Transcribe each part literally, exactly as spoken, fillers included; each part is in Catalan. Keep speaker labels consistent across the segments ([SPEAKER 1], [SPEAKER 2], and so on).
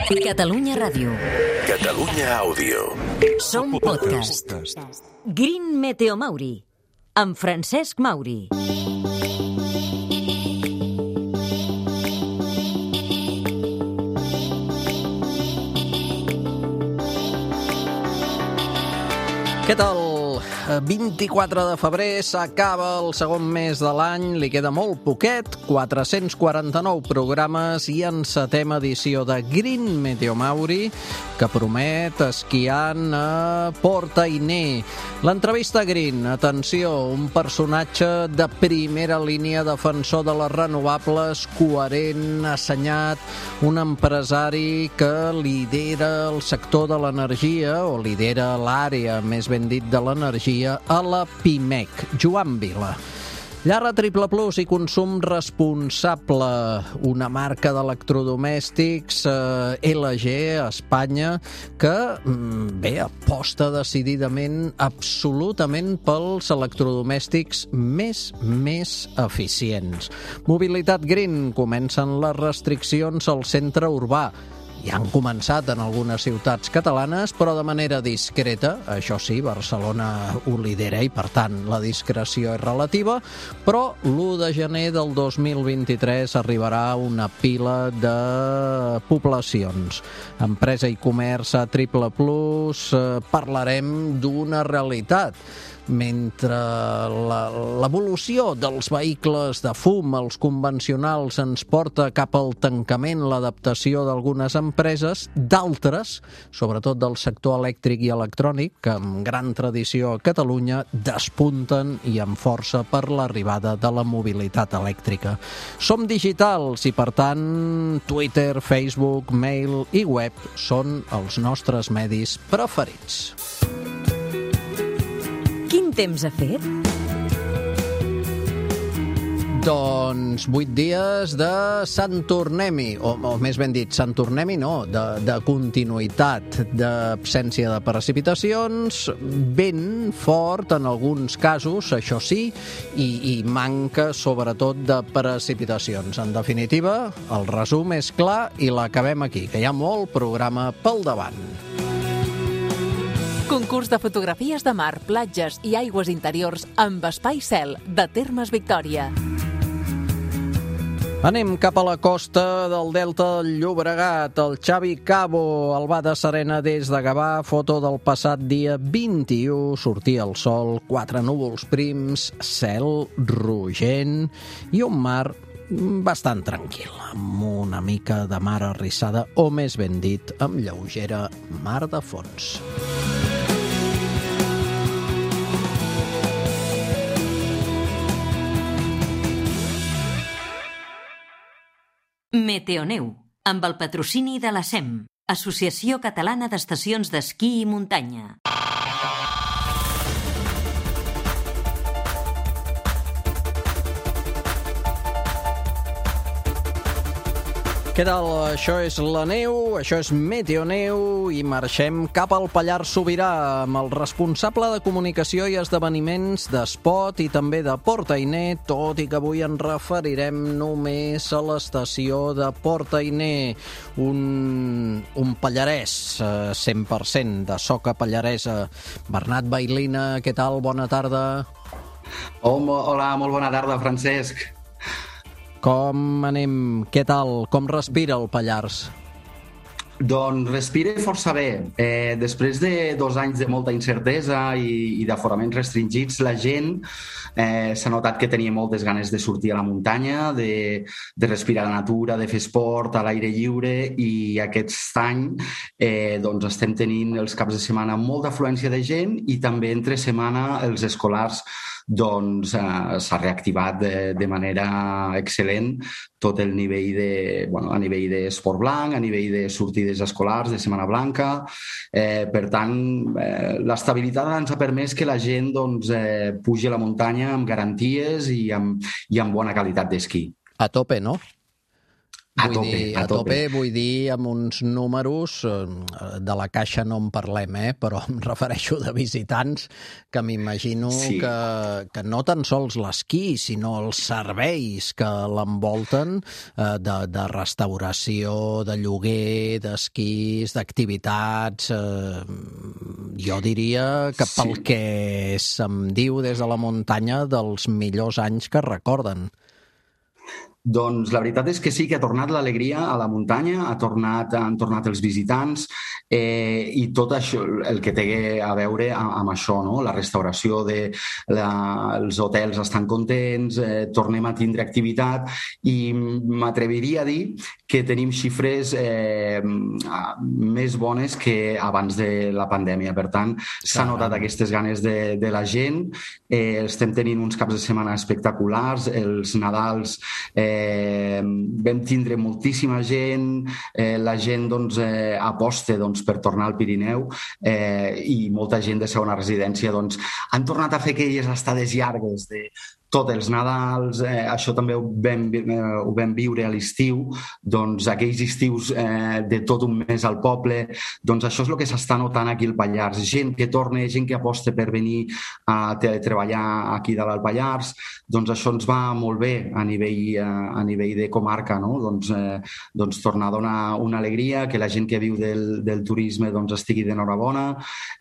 [SPEAKER 1] Catalunya Ràdio.
[SPEAKER 2] Catalunya Àudio.
[SPEAKER 1] Som podcast. Green Meteo Mauri, amb Francesc Mauri.
[SPEAKER 3] Què tal? vint-i-quatre de febrer, s'acaba el segon mes de l'any, li queda molt poquet, quatre-cents quaranta-nou programes i encetem edició de Green Meteo Mauri, que promet esquiant a Port Ainé. L'entrevista Green, atenció, un personatge de primera línia, defensor de les renovables, coherent, assenyat, un empresari que lidera el sector de l'energia, o lidera l'àrea, més ben dit, de l'energia, a la Pimec, Joan Vila. Llarra Triple Plus i consum responsable, una marca d'electrodomèstics eh, L G a Espanya que, bé, aposta decididament absolutament pels electrodomèstics més, més eficients. Mobilitat Green, comencen les restriccions al centre urbà. Ja han començat en algunes ciutats catalanes, però de manera discreta. Això sí, Barcelona ho lidera i, per tant, la discreció és relativa, però l'u de gener del dos mil vint-i-tres arribarà una pila de poblacions. Empresa i comerç a Triple Plus, eh, parlarem d'una realitat. Mentre l'evolució dels vehicles de fum, els convencionals, ens porta cap al tancament, l'adaptació d'algunes empreses, d'altres, sobretot del sector elèctric i electrònic, que amb gran tradició a Catalunya despunten i amb força per l'arribada de la mobilitat elèctrica. Som digitals i, per tant, Twitter, Facebook, mail i web són els nostres medis preferits.
[SPEAKER 1] Quin temps ha fet?
[SPEAKER 3] Doncs vuit dies de Sant Tornem-hi, o, o més ben dit, Sant Tornem-hi no, de, de continuïtat, d'absència de precipitacions, vent fort en alguns casos, això sí, i, i manca sobretot de precipitacions. En definitiva, el resum és clar i l'acabem aquí, que hi ha molt programa pel davant.
[SPEAKER 4] Concurs de fotografies de mar, platges i aigües interiors amb Espai Cel, de Termes Victòria.
[SPEAKER 3] Anem cap a la costa del Delta del Llobregat. El Xavi Cabo el va de Serena des de Gavà, foto del passat dia vint-i-u. Sortia el sol, quatre núvols prims, cel rogent i un mar bastant tranquil, amb una mica de mar arrissada, o més ben dit, amb lleugera mar de fons.
[SPEAKER 1] Meteoneu, amb el patrocini de la S E M, Associació Catalana d'Estacions d'Esquí i Muntanya.
[SPEAKER 3] Què tal? Això és la neu, això és Meteoneu i marxem cap al Pallars Sobirà amb el responsable de comunicació i esdeveniments d'Espot i també de Port Ainé, tot i que avui ens referirem només a l'estació de Port Ainé, un, un pallarès cent per cent de soca pallaresa. Bernat Bailina, què tal? Bona tarda.
[SPEAKER 5] Hola, molt bona tarda, Francesc.
[SPEAKER 3] Com anem? Què tal? Com respira el Pallars?
[SPEAKER 5] Doncs respira força bé. Eh, després de dos anys de molta incertesa i, i d'aforaments restringits, la gent eh, s'ha notat que tenia moltes ganes de sortir a la muntanya, de, de respirar la natura, de fer esport a l'aire lliure, i aquest any eh, doncs estem tenint els caps de setmana molta afluència de gent i també entre setmana els escolars doncs eh, s'ha reactivat de, de manera excel·lent tot el nivell de, bueno, a nivell d'esport blanc, a nivell de sortides escolars, de Setmana Blanca. Eh, per tant, eh, l'estabilitat ens ha permès que la gent doncs, eh, pugi a la muntanya amb garanties i amb, i amb bona qualitat d'esquí.
[SPEAKER 3] A tope, no?
[SPEAKER 5] A
[SPEAKER 3] vull
[SPEAKER 5] tope,
[SPEAKER 3] dir,
[SPEAKER 5] a
[SPEAKER 3] a tope,
[SPEAKER 5] tope.
[SPEAKER 3] vull dir amb uns números, eh, de la Caixa no en parlem, eh? Però em refereixo de visitants que m'imagino
[SPEAKER 5] Sí.
[SPEAKER 3] que, que no tan sols l'esquí, sinó els serveis que l'envolten, eh, de, de restauració, de lloguer, d'esquís, d'activitats. Eh, jo diria que pel
[SPEAKER 5] Sí.
[SPEAKER 3] que se'm diu des de la muntanya, dels millors anys que recorden.
[SPEAKER 5] Doncs la veritat és que sí, que ha tornat l'alegria a la muntanya, ha tornat, han tornat els visitants, eh, i tot això, el que té a veure amb, amb això, no? La restauració de la, els hotels estan contents, eh, tornem a tindre activitat i m'atreviria a dir que tenim xifres eh, més bones que abans de la pandèmia. Per tant, s'ha notat aquestes ganes de, de la gent, eh, estem tenint uns caps de setmana espectaculars, els Nadals eh, vam tindre moltíssima gent, eh, la gent doncs, eh, aposta doncs, per tornar al Pirineu, eh, i molta gent de segona residència doncs, han tornat a fer aquelles estades llargues de tots els Nadals, eh, això també ho vam, eh, ho vam viure a l'estiu, doncs aquells estius eh, de tot un mes al poble, doncs això és el que s'està notant aquí al Pallars, gent que torna, gent que aposta per venir a treballar aquí dalt al Pallars, doncs això ens va molt bé a nivell, eh, a nivell de comarca, no? Doncs, eh, doncs tornar a donar una alegria, que la gent que viu del, del turisme doncs, estigui d'enhorabona.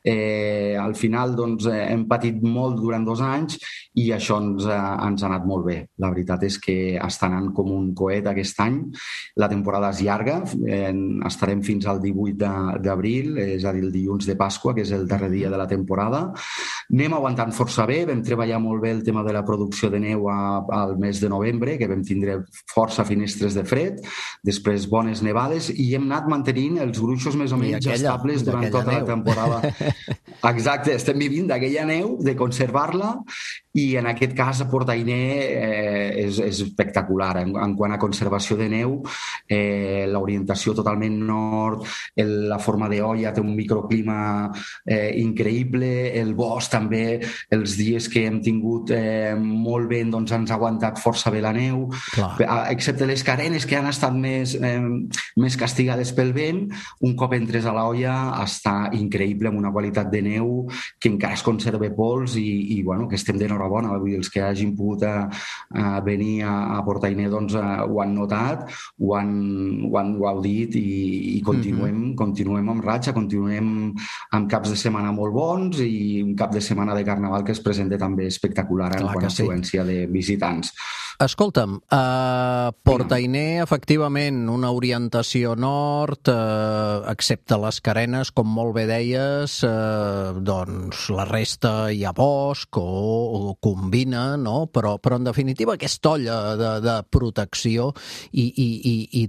[SPEAKER 5] Eh, al final doncs, eh, hem patit molt durant dos anys i això ens, eh, ens ha anat molt bé. La veritat és que està anant com un coet aquest any. La temporada és llarga, eh, estarem fins al divuit d'abril, és a dir, el dilluns de Pasqua, que és el darrer dia de la temporada. Anem aguantant força bé, vam treballar molt bé el tema de la producció de neu a, al mes de novembre, que vam tindre força finestres de fred, després bones nevades, i hem anat mantenint els gruixos més o menys aquella, estables durant tota neu. La temporada. Exacte, estem vivint d'aquella neu, de conservar-la, i en aquest cas a Portainer eh, és, és espectacular. En, en quant a conservació de neu, eh, l'orientació totalment nord, el, la forma d'olla té un microclima eh, increïble, el bosc també, els dies que hem tingut eh, molt vent, doncs ens ha aguantat força bé la neu. Clar. Excepte les carenes que han estat més, eh, més castigades pel vent, un cop entres a l'olla està increïble, amb una qualitat de neu que encara es conserva pols i, i bueno, que estem d'enhorabona. Vull dir, els que hagin pogut a, a venir a, a Portainer doncs, a, ho han notat, ho han, ho han gaudit i, i continuem, mm-hmm. continuem amb ratxa, continuem amb caps de setmana molt bons i un cap de setmana de Carnaval que es presenta també espectacular en quant a afluència sí. de visitants.
[SPEAKER 3] Escolta'm, a Portainer, efectivament, una orientació nord, eh, excepte les carenes, com molt bé deies, eh, doncs la resta hi ha bosc o, o combina, no? Però, però en definitiva aquesta olla de, de protecció i, i, i, i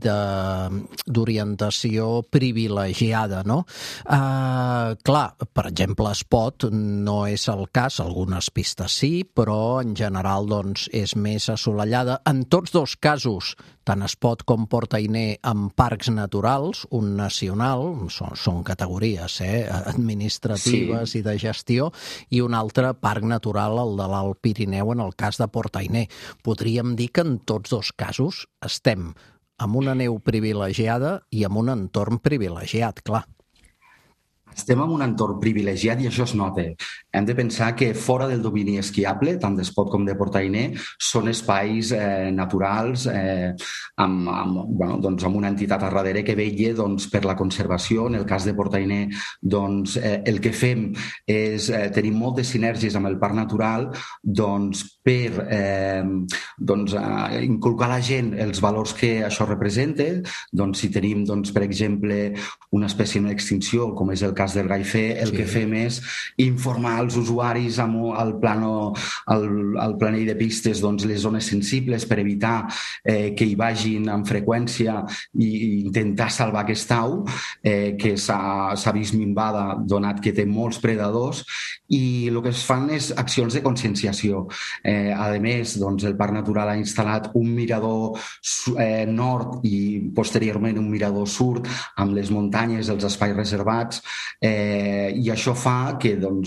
[SPEAKER 3] d'orientació privilegiada, no? Eh, clar, per exemple, Espot no és el cas, algunes pistes sí, però en general doncs, és més assolellada. En tots dos casos, tant Espot com Portainer, amb parcs naturals, un nacional, són, són categories eh, administratives sí. i de gestió, i un altre parc natural, el de l'Alt Pirineu, en el cas de Portainer. Podríem dir que en tots dos casos estem amb una neu privilegiada i amb un entorn privilegiat, clar.
[SPEAKER 5] Estem en un entorn privilegiat i això es nota. Hem de pensar que fora del domini esquiable, tant d'Espot com de Portainer, són espais eh, naturals eh, amb, amb, bueno, doncs amb una entitat a darrere que vetlla doncs, per la conservació. En el cas de Portainer, doncs, eh, el que fem és eh, tenir moltes sinergies amb el parc natural doncs, per eh, doncs, eh, inculcar a la gent els valors que això representa. Doncs, si tenim, doncs, per exemple, una espècie en extinció, com és el cas del gaifer, el sí. que fem és informar els usuaris amb el, plano, el, el planell de pistes doncs, les zones sensibles per evitar eh, que hi vagin amb freqüència i intentar salvar aquesta au eh, que s'ha vist minvada donat que té molts predadors, i el que es fan és accions de conscienciació. Eh, a més, doncs, el Parc Natural ha instal·lat un mirador eh, nord i posteriorment un mirador sud amb les muntanyes, els espais reservats, Eh, i això fa que doncs, eh,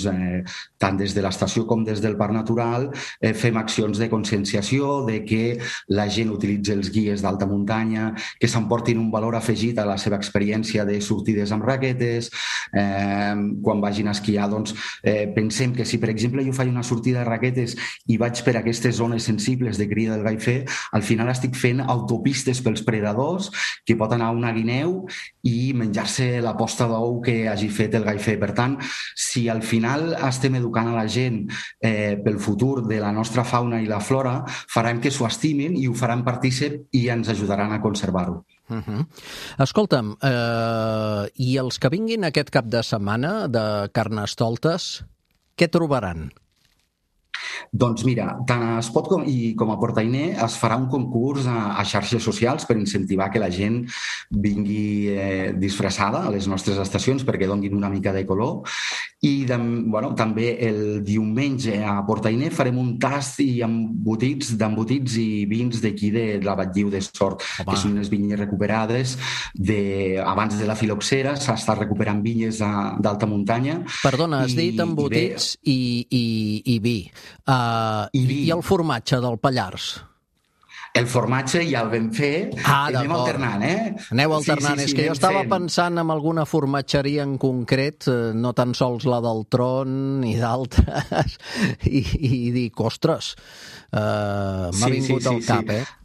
[SPEAKER 5] eh, tant des de l'estació com des del Parc Natural, eh, fem accions de conscienciació, de que la gent utilitzi els guies d'alta muntanya, que s'emportin un valor afegit a la seva experiència de sortides amb raquetes. Eh, quan vagin a esquiar, doncs, eh, pensem que si, per exemple, jo faig una sortida de raquetes i vaig per aquestes zones sensibles de cria del gaifer, al final estic fent autopistes pels predadors, que pot anar una guineu i menjar-se la posta d'ou que hagi fet el gaifer. Per tant, si al final estem educant a la gent eh, pel futur de la nostra fauna i la flora, farem que s'ho estimin i ho faran partícip i ens ajudaran a conservar-ho.
[SPEAKER 3] Uh-huh. Escolta'm, eh, i els que vinguin aquest cap de setmana de Carnestoltes, què trobaran?
[SPEAKER 5] Doncs mira, tant a Espot com, i com a Portainer es farà un concurs a, a xarxes socials per incentivar que la gent vingui eh, disfressada a les nostres estacions perquè donin una mica de color. I de, bueno, també el diumenge a Portainer farem un tast i embotits, d'embotits i vins d'aquí de la Batlliu de Sort, Home. que són unes vinyes recuperades de, abans de la filoxera. S'ha estat recuperant vinyes d'alta muntanya.
[SPEAKER 3] Perdona, has dit embotits i, i, i, i vi. Uh, I, I el formatge del Pallars?
[SPEAKER 5] El formatge ja el vam fer,
[SPEAKER 3] ah,
[SPEAKER 5] anem alternant, eh?
[SPEAKER 3] Aneu alternant, sí, sí, sí, és que jo estava fent... pensant en alguna formatgeria en concret, no tan sols la del Tron i d'altres, i, i dic, ostres, uh, m'ha sí, vingut sí, al sí, cap, sí. eh?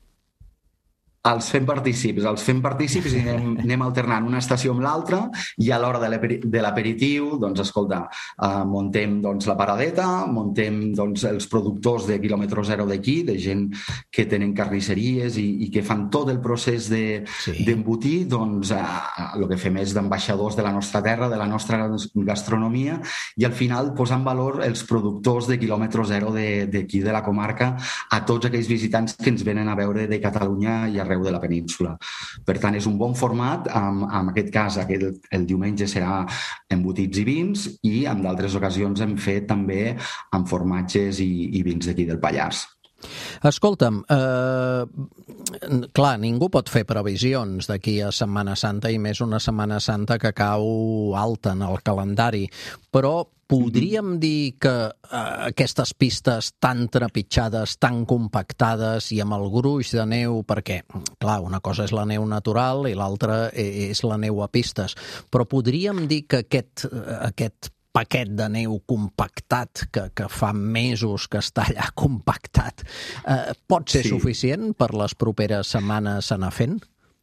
[SPEAKER 5] Els fem partícips, els fem partícips i anem, anem alternant una estació amb l'altra, i a l'hora de l'aperitiu, doncs, escolta, uh, muntem doncs, la paradeta, muntem doncs, els productors de quilòmetre zero d'aquí, de gent que tenen carnisseries i, i que fan tot el procés d'embotir, de, doncs uh, el que fem és d'ambaixadors de la nostra terra, de la nostra gastronomia, i al final posar en valor els productors de quilòmetre zero d'aquí, de, de la comarca, a tots aquells visitants que ens venen a veure de Catalunya i arreu de la península. Per tant, és un bon format. En, en aquest cas, aquest, el diumenge serà embotits i vins, i en d'altres ocasions hem fet també amb formatges i, i vins d'aquí del Pallars.
[SPEAKER 3] Escolta'm, eh, clar, ningú pot fer previsions d'aquí a Setmana Santa, i més una Setmana Santa que cau alta en el calendari, però podríem dir que eh, aquestes pistes tan trepitjades, tan compactades i amb el gruix de neu, perquè, clar, una cosa és la neu natural i l'altra és la neu a pistes, però podríem dir que aquest, aquest paquet de neu compactat, que, que fa mesos que està allà compactat, eh, pot ser sí. suficient per les properes setmanes anar fent?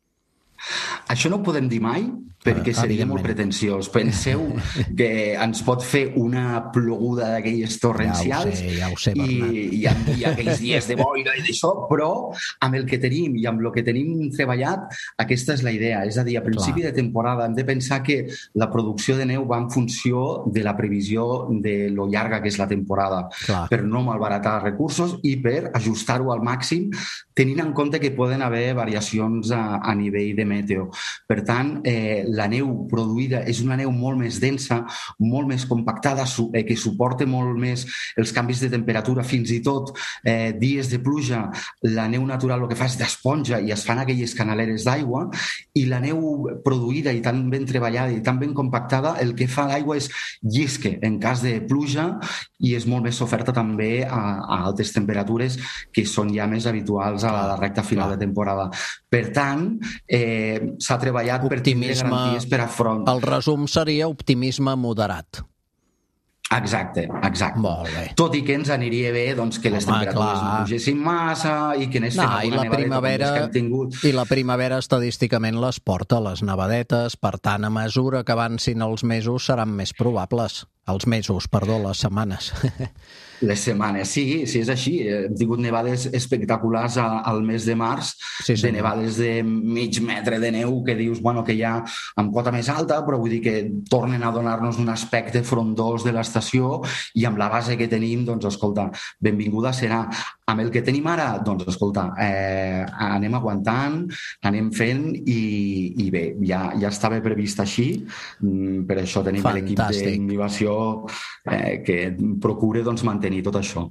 [SPEAKER 5] Això no ho podem dir mai, perquè uh, seria molt pretensiós. Penseu que ens pot fer una ploguda d'aquelles torrencials,
[SPEAKER 3] ja ho sé, ja ho sé,
[SPEAKER 5] i, i, amb, i aquells dies de boira i d'això, però amb el que tenim i amb el que tenim treballat, aquesta és la idea. És a dir, a principi Clar. de temporada hem de pensar que la producció de neu va en funció de la previsió de lo llarga que és la temporada, Clar. per no malbaratar recursos i per ajustar-ho al màxim, tenint en compte que poden haver variacions a, a nivell de meteo. Per tant, eh, la neu produïda és una neu molt més densa, molt més compactada, eh, que suporta molt més els canvis de temperatura, fins i tot eh, dies de pluja. La neu natural el que fa és d'esponja i es fan aquelles canaleres d'aigua, i la neu produïda i tan ben treballada i tan ben compactada, el que fa l'aigua és llisque en cas de pluja, i és molt més oferta també a, a altes temperatures, que són ja més habituals a la recta final de temporada. Per tant, eh, s'ha treballat per tindre garanties per afront.
[SPEAKER 3] El resum seria optimisme moderat.
[SPEAKER 5] Exacte, exacte.
[SPEAKER 3] Molt bé.
[SPEAKER 5] Tot i que ens aniria bé doncs, que les Home, temperatures clar. no pugessin massa i que anés fent
[SPEAKER 3] no,
[SPEAKER 5] alguna nevadeta com que hem tingut.
[SPEAKER 3] I la primavera estadísticament les porta, les nevadetes, per tant, a mesura que avancin els mesos seran més probables. Els mesos, perdó, les setmanes.
[SPEAKER 5] Les setmanes, sí, sí, és així. Hem tingut nevades espectaculars al mes de març, sí, sí, de nevades de mig metre de neu, que dius, bueno, que ja amb quota més alta, però vull dir que tornen a donar-nos un aspecte frondós de l'estació, i amb la base que tenim, doncs, escolta, benvinguda serà. Amb el que tenim ara, doncs, escolta, eh, anem aguantant, anem fent, i, i bé, ja, ja estava previst així, per això tenim l'equip d'innovació eh, que procura doncs, mantenir tot això.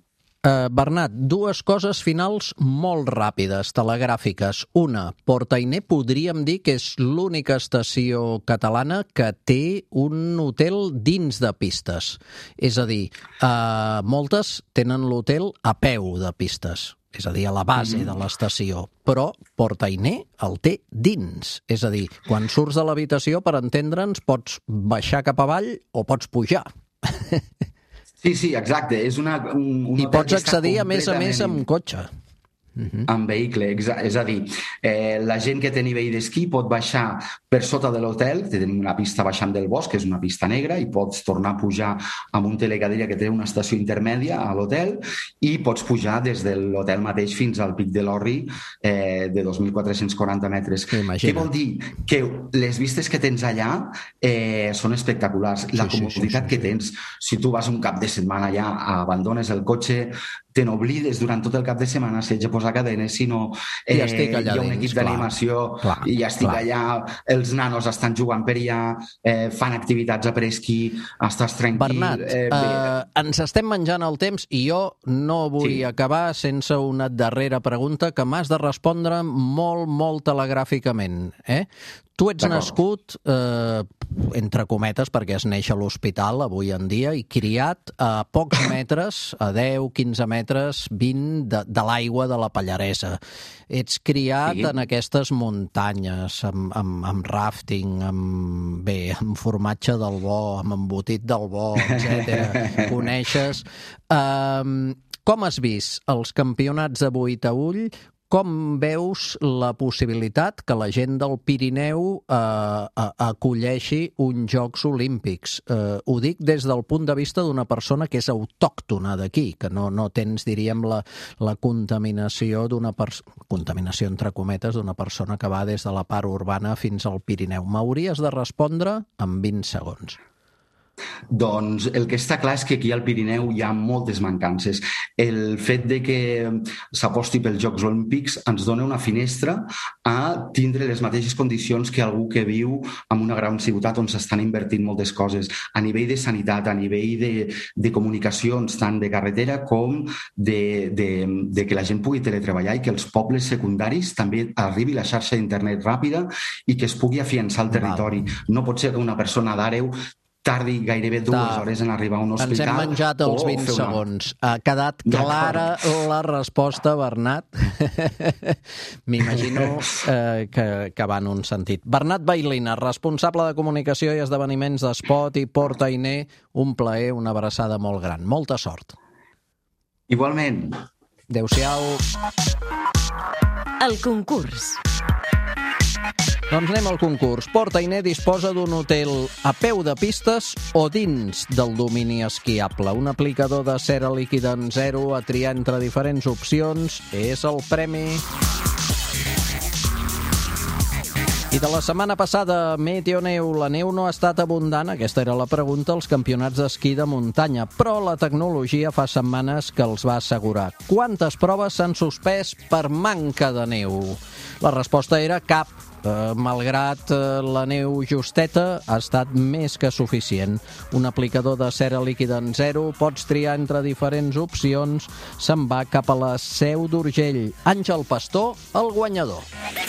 [SPEAKER 3] Uh, Bernat, dues coses finals molt ràpides, telegràfiques. Una, Port-Ainé podríem dir que és l'única estació catalana que té un hotel dins de pistes. És a dir, uh, moltes tenen l'hotel a peu de pistes, és a dir, a la base mm-hmm. de l'estació. Però Port-Ainé el té dins. És a dir, quan surts de l'habitació, per entendre'ns, pots baixar cap avall o pots pujar.
[SPEAKER 5] Sí, sí, exacte. És una, un, un
[SPEAKER 3] I pots accedir, a més a més, amb cotxe.
[SPEAKER 5] Uh-huh. En vehicle, és a dir, eh, la gent que té nivell d'esquí pot baixar per sota de l'hotel, tenim una pista baixant del bosc, que és una pista negra, i pots tornar a pujar amb un telecadira que té una estació intermèdia a l'hotel, i pots pujar des de l'hotel mateix fins al Pic de l'Orri, eh, de dos mil quatre-cents quaranta metres.
[SPEAKER 3] Imagina.
[SPEAKER 5] Què vol dir? Que les vistes que tens allà eh, són espectaculars. La
[SPEAKER 3] sí,
[SPEAKER 5] comoditat
[SPEAKER 3] sí, sí, sí,
[SPEAKER 5] que tens, si tu vas un cap de setmana allà, abandones el cotxe, te n'oblides durant tot el cap de setmana si ets a posar cadenes, si no eh,
[SPEAKER 3] ja estic allà
[SPEAKER 5] hi ha un
[SPEAKER 3] dins,
[SPEAKER 5] equip d'animació i ja estic clar. allà, els nanos estan jugant per allà, eh, fan activitats a presquí, estàs tranquil.
[SPEAKER 3] Bernat, eh, eh, ens estem menjant el temps i jo no vull sí. acabar sense una darrera pregunta que m'has de respondre molt, molt telegràficament. Eh? Tu ets nascut, eh, entre cometes, perquè es neix a l'hospital avui en dia, i criat a pocs metres, a deu, quinze metres, vint de, de l'aigua de la Pallaresa. Ets criat sí. en aquestes muntanyes, amb, amb, amb rafting, amb, bé, amb formatge del bo, amb embotit del bo, etcètera. Coneixes. Um, com has vist els campionats de vuit a ull? Com veus la possibilitat que la gent del Pirineu eh, acolleixi uns Jocs Olímpics? Eh, ho dic des del punt de vista d'una persona que és autòctona d'aquí, que no, no tens, diríem, la, la contaminació d'una persona, contaminació entre cometes, d'una persona que va des de la part urbana fins al Pirineu. M'hauries de respondre en vint segons.
[SPEAKER 5] Doncs el que està clar és que aquí al Pirineu hi ha moltes mancances. El fet de que s'aposti pels Jocs Olímpics ens dona una finestra a tindre les mateixes condicions que algú que viu en una gran ciutat on s'estan invertint moltes coses, a nivell de sanitat, a nivell de, de comunicacions, tant de carretera com de, de, de que la gent pugui teletreballar i que els pobles secundaris també arribi la xarxa d'internet ràpida i que es pugui afiançar el territori. No pot ser que una persona d'Àreu tardi gairebé dues hores en arribar a un hospital.
[SPEAKER 3] Ens hem menjat els vint una... segons. Ha quedat clara la resposta, Bernat. M'imagino eh, que, que va en un sentit. Bernat Bailina, responsable de comunicació i esdeveniments d'Espot i Port-Ainé, un plaer, una abraçada molt gran. Molta sort.
[SPEAKER 5] Igualment.
[SPEAKER 3] Adéu-siau.
[SPEAKER 1] El concurs.
[SPEAKER 3] Doncs anem al concurs. Port-Ainé disposa d'un hotel a peu de pistes o dins del domini esquiable. Un aplicador de cera líquida en zero a triar entre diferents opcions és el premi. I de la setmana passada, Meteoneu, la neu no ha estat abundant, aquesta era la pregunta, als campionats d'esquí de muntanya, però la tecnologia fa setmanes que els va assegurar. Quantes proves s'han suspès per manca de neu? La resposta era cap. Uh, malgrat uh, la neu justeta, ha estat més que suficient. Un aplicador de cera líquida en zero, pots triar entre diferents opcions, se'n va cap a la Seu d'Urgell. Àngel Pastor, el guanyador.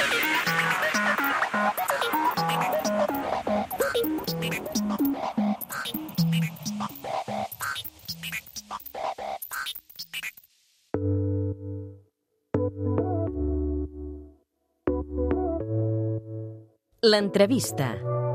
[SPEAKER 1] L'entrevista.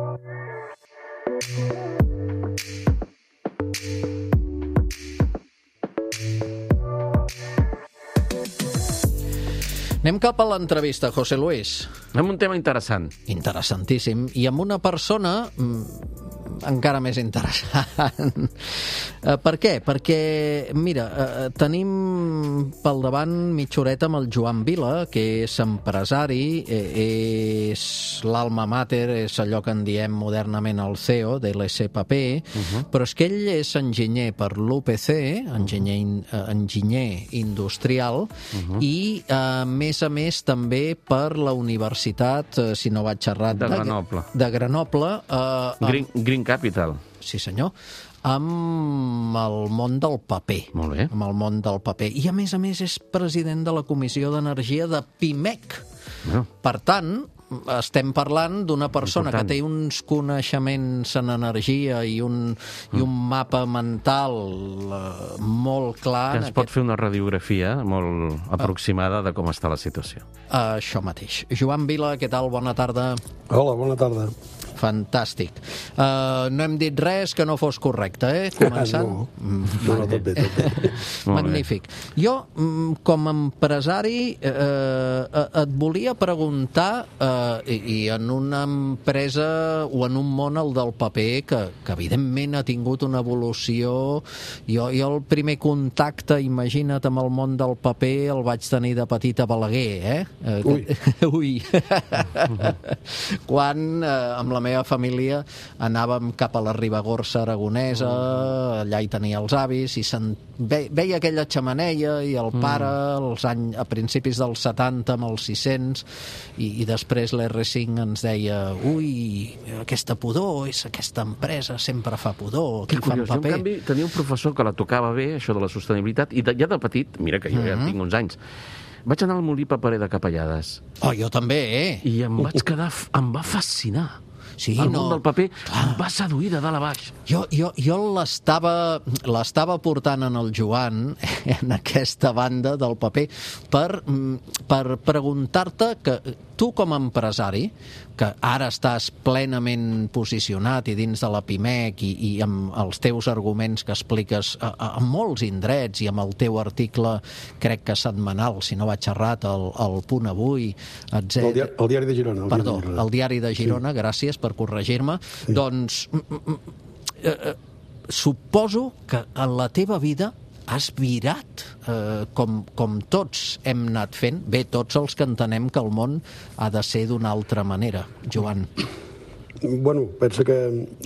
[SPEAKER 3] Anem cap a l'entrevista, José Luis.
[SPEAKER 6] Amb un tema interessant.
[SPEAKER 3] Interessantíssim. I amb una persona encara més interessant. Per què? Perquè, mira, tenim pel davant mitja horeta amb el Joan Vila, que és empresari, és l'alma mater, és allò que en diem modernament el C E O de l'S P P, uh-huh. però és que ell és enginyer per l'U P C, enginyer, enginyer industrial, uh-huh. i, a més a més, també per la universitat, si no vaig errat,
[SPEAKER 6] de Grenoble.
[SPEAKER 3] De Grenoble. Uh,
[SPEAKER 6] Green, Green Capital.
[SPEAKER 3] Sí, senyor. Amb el món del paper.
[SPEAKER 6] Molt bé.
[SPEAKER 3] Amb el món del paper. I, a més a més, és president de la Comissió d'Energia de PIMEC.
[SPEAKER 6] No.
[SPEAKER 3] Per tant, estem parlant d'una persona
[SPEAKER 6] Important.
[SPEAKER 3] que té uns coneixements en energia i un, mm. i un mapa mental eh, molt clar.
[SPEAKER 6] Que ens pot fer una radiografia molt aproximada de com està la situació.
[SPEAKER 3] Uh, això mateix. Joan Vila, què tal? Bona tarda.
[SPEAKER 7] Hola, bona tarda.
[SPEAKER 3] Fantàstic. Uh, no hem dit res que no fos correcte, eh? Començant.
[SPEAKER 7] No, no, no, tot bé, tot bé.
[SPEAKER 3] Magnífic. Jo, com a empresari, eh, et volia preguntar, eh, i en una empresa o en un món, el del paper, que, que evidentment ha tingut una evolució. Jo, jo el primer contacte, imagina't, amb el món del paper el vaig tenir de petit a Balaguer, eh? eh
[SPEAKER 7] Ui.
[SPEAKER 3] Ui. Quan, eh, amb la meva família, anàvem cap a la Ribagorça aragonesa, allà hi tenia els avis, i se'n ve, veia aquella xemeneia i el pare als any, a principis dels setanta amb els sis-cents, i, i després l'R cinc ens deia ui, aquesta pudor, és aquesta empresa, sempre fa pudor, aquí fan
[SPEAKER 6] Curiós,
[SPEAKER 3] paper.
[SPEAKER 6] en canvi, tenia un professor que la tocava bé, això de la sostenibilitat, i de, ja de petit, mira que jo ja tinc uns anys, vaig anar al molí paperer de Capellades.
[SPEAKER 3] Oh, jo també, eh?
[SPEAKER 6] I em vaig quedar... em va fascinar.
[SPEAKER 3] Sí,
[SPEAKER 6] el
[SPEAKER 3] no.
[SPEAKER 6] món del paper em va seduir de dalt a baix.
[SPEAKER 3] Jo, jo, jo l'estava l'estava portant en el Joan, en aquesta banda del paper, per, per preguntar-te que tu, com a empresari, que ara estàs plenament posicionat i dins de la PIMEC i, i amb els teus arguments que expliques a, a, a molts indrets i amb el teu article, crec que setmanal, si no vaig errat, el, el Punt Avui, etcètera.
[SPEAKER 7] El, diari, el diari de Girona. El
[SPEAKER 3] Perdó,
[SPEAKER 7] diari de Girona.
[SPEAKER 3] el diari de Girona, sí. Gràcies per corregir-me. Sí. Doncs eh, eh, suposo que en la teva vida has virat, eh, com, com tots hem anat fent, bé, tots els que entenem que el món ha de ser d'una altra manera. Joan.
[SPEAKER 7] Bueno, pensa que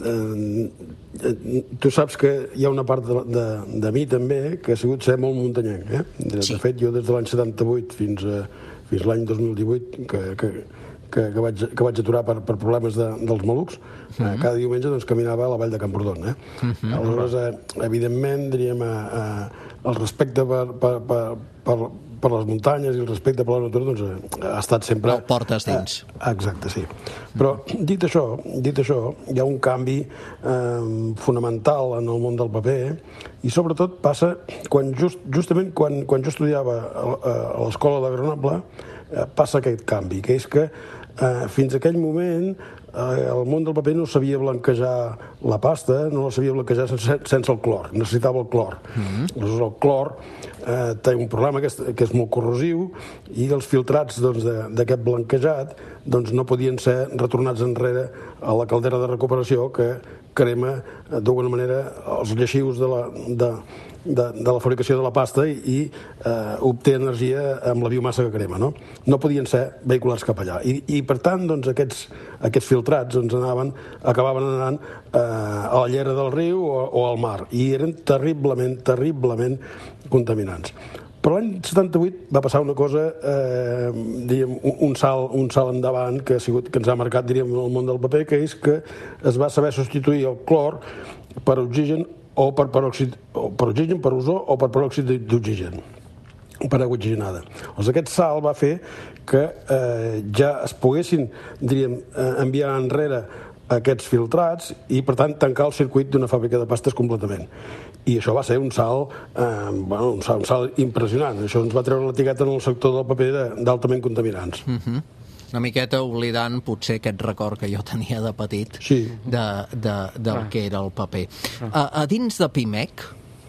[SPEAKER 7] eh, tu saps que hi ha una part de, de, de mi també que ha sigut ser molt muntanyenc. Eh? De, sí. de fet, jo des de l'any setanta-vuit fins, a, fins l'any dos mil divuit que, que, que, que, vaig, que vaig aturar per, per problemes de, dels malucs, uh-huh. eh, cada diumenge doncs, caminava a la vall de Camprodon. Eh? Uh-huh. Aleshores, eh, evidentment, diríem, eh, eh, el respecte per, per, per, per, per les muntanyes i el respecte per la natura doncs, eh, ha estat sempre...
[SPEAKER 3] El portes dins.
[SPEAKER 7] Eh, exacte, sí. Però, dit això, dit això, hi ha un canvi eh, fonamental en el món del paper i, sobretot, passa quan just, justament quan, quan jo estudiava a, a l'escola de Grenoble, eh, passa aquest canvi, que és que eh, fins a aquell moment eh, el món del paper no sabia blanquejar la pasta, no la sabia blanquejar sense, sense el clor, necessitava el clor. Mm-hmm. Aleshores, el clor eh, té un problema que és, que és molt corrosiu i els filtrats doncs, d'aquest blanquejat doncs, no podien ser retornats enrere a la caldera de recuperació que crema eh, d'alguna manera els lleixius de la, de, de, de la fabricació de la pasta i, i eh, obté energia amb la biomassa que crema. No, no podien ser vehiculats cap allà. I, i per tant, doncs, aquests, aquests filtrats doncs, anaven, acabaven anant eh, a la llera del riu o, o al mar i eren terriblement, terriblement contaminants. Però l'any setanta-vuit va passar una cosa, eh, diríem, un, un, salt, un salt endavant que, ha sigut, que ens ha marcat, diríem, el món del paper, que és que es va saber substituir el clor per oxigen o per, peròxid, o per oxigen, per ozó o per peròxid d'oxigen, per aigua oxigenada. Doncs aquest salt va fer que eh, ja es poguessin, diríem, eh, enviar enrere aquests filtrats i, per tant, tancar el circuit d'una fàbrica de pastes completament. I això va ser un salt, eh, bueno, un salt, un salt impressionant. Això ens va treure l'etiqueta en el sector del paper d'altament contaminants.
[SPEAKER 3] Uh-huh. Una miqueta oblidant potser aquest record que jo tenia de petit
[SPEAKER 7] sí.
[SPEAKER 3] de, de, del ah. que era el paper. A, a dins de PIMEC,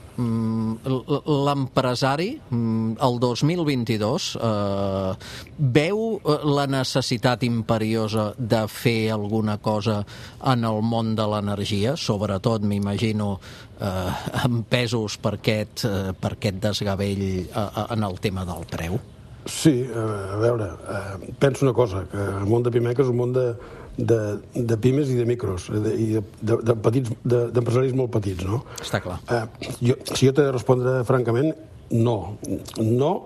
[SPEAKER 3] l'empresari el dos mil vint-i-dos eh, veu la necessitat imperiosa de fer alguna cosa en el món de l'energia, sobretot m'imagino eh, empesos per aquest, eh, per aquest desgavell eh, en el tema del preu.
[SPEAKER 7] Sí, a veure, eh, penso una cosa, que el món de PIMEC és un món de, de, de pimes i de micros, de, i de, de, de petits, de, d'empresaris molt petits, no?
[SPEAKER 3] Està clar.
[SPEAKER 7] Eh, jo, si jo t'he de respondre francament, no. No,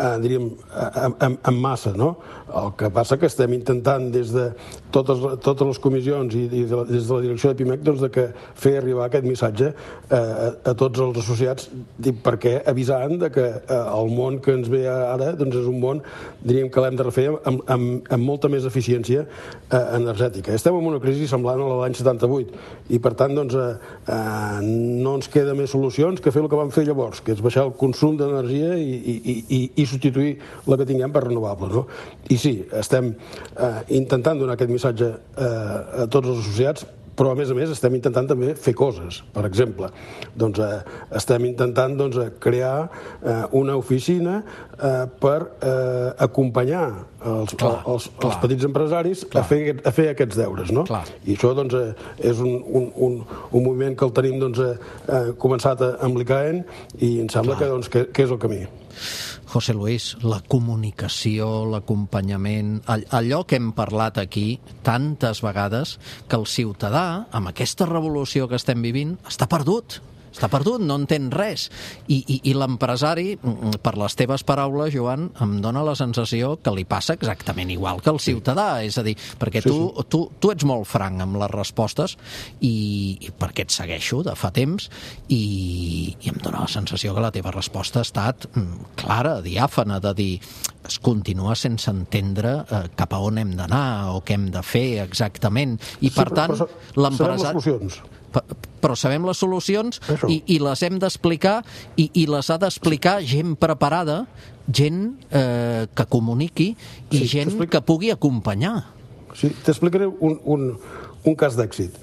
[SPEAKER 7] eh, diríem, en, en massa, no? El que passa que estem intentant des de totes, totes les comissions i, i de la, des de la direcció de Pimec doncs, de que fer arribar aquest missatge eh, a, a tots els associats, perquè avisant de que eh, el món que ens ve ara doncs és un món, diríem, que l'hem de refer amb, amb, amb molta més eficiència eh, energètica. Estem en una crisi semblant a la de l'any setanta-vuit i per tant doncs, eh, eh, no ens queda més solucions que fer el que vam fer llavors, que és baixar el consum d'energia i, i, i, i substituir la que tinguem per renovables, no? I sí, estem eh, intentant donar aquest missatge eh, a tots els associats, però a més a més estem intentant també fer coses. Per exemple, doncs, eh, estem intentant doncs, crear eh, una oficina eh, per eh, acompanyar els, clar, els, clar, els petits empresaris a fer, a fer aquests deures, no? Clar. I això doncs, eh, és un, un, un, un moviment que el tenim doncs, eh, començat amb l'I C A E N i em sembla que, doncs, que, que és el camí.
[SPEAKER 3] José Luis, la comunicació, l'acompanyament, allò que hem parlat aquí tantes vegades, que el ciutadà, amb aquesta revolució que estem vivint, està perdut. Està perdut, no entén res. I, i, i l'empresari, per les teves paraules, Joan, em dona la sensació que li passa exactament igual que el ciutadà. És a dir, perquè tu, sí, sí. tu, tu ets molt franc amb les respostes i, i perquè et segueixo de fa temps i, i em dona la sensació que la teva resposta ha estat clara, diàfana, de dir es continua sense entendre eh, cap a on hem d'anar o què hem de fer exactament. I per sí, tant, l'empresari... Però sabem les solucions i, i les hem d'explicar i, i les ha d'explicar gent preparada, gent eh, que comuniqui i sí, gent que pugui acompanyar.
[SPEAKER 7] Sí, t'explicaré un, un, un cas d'èxit.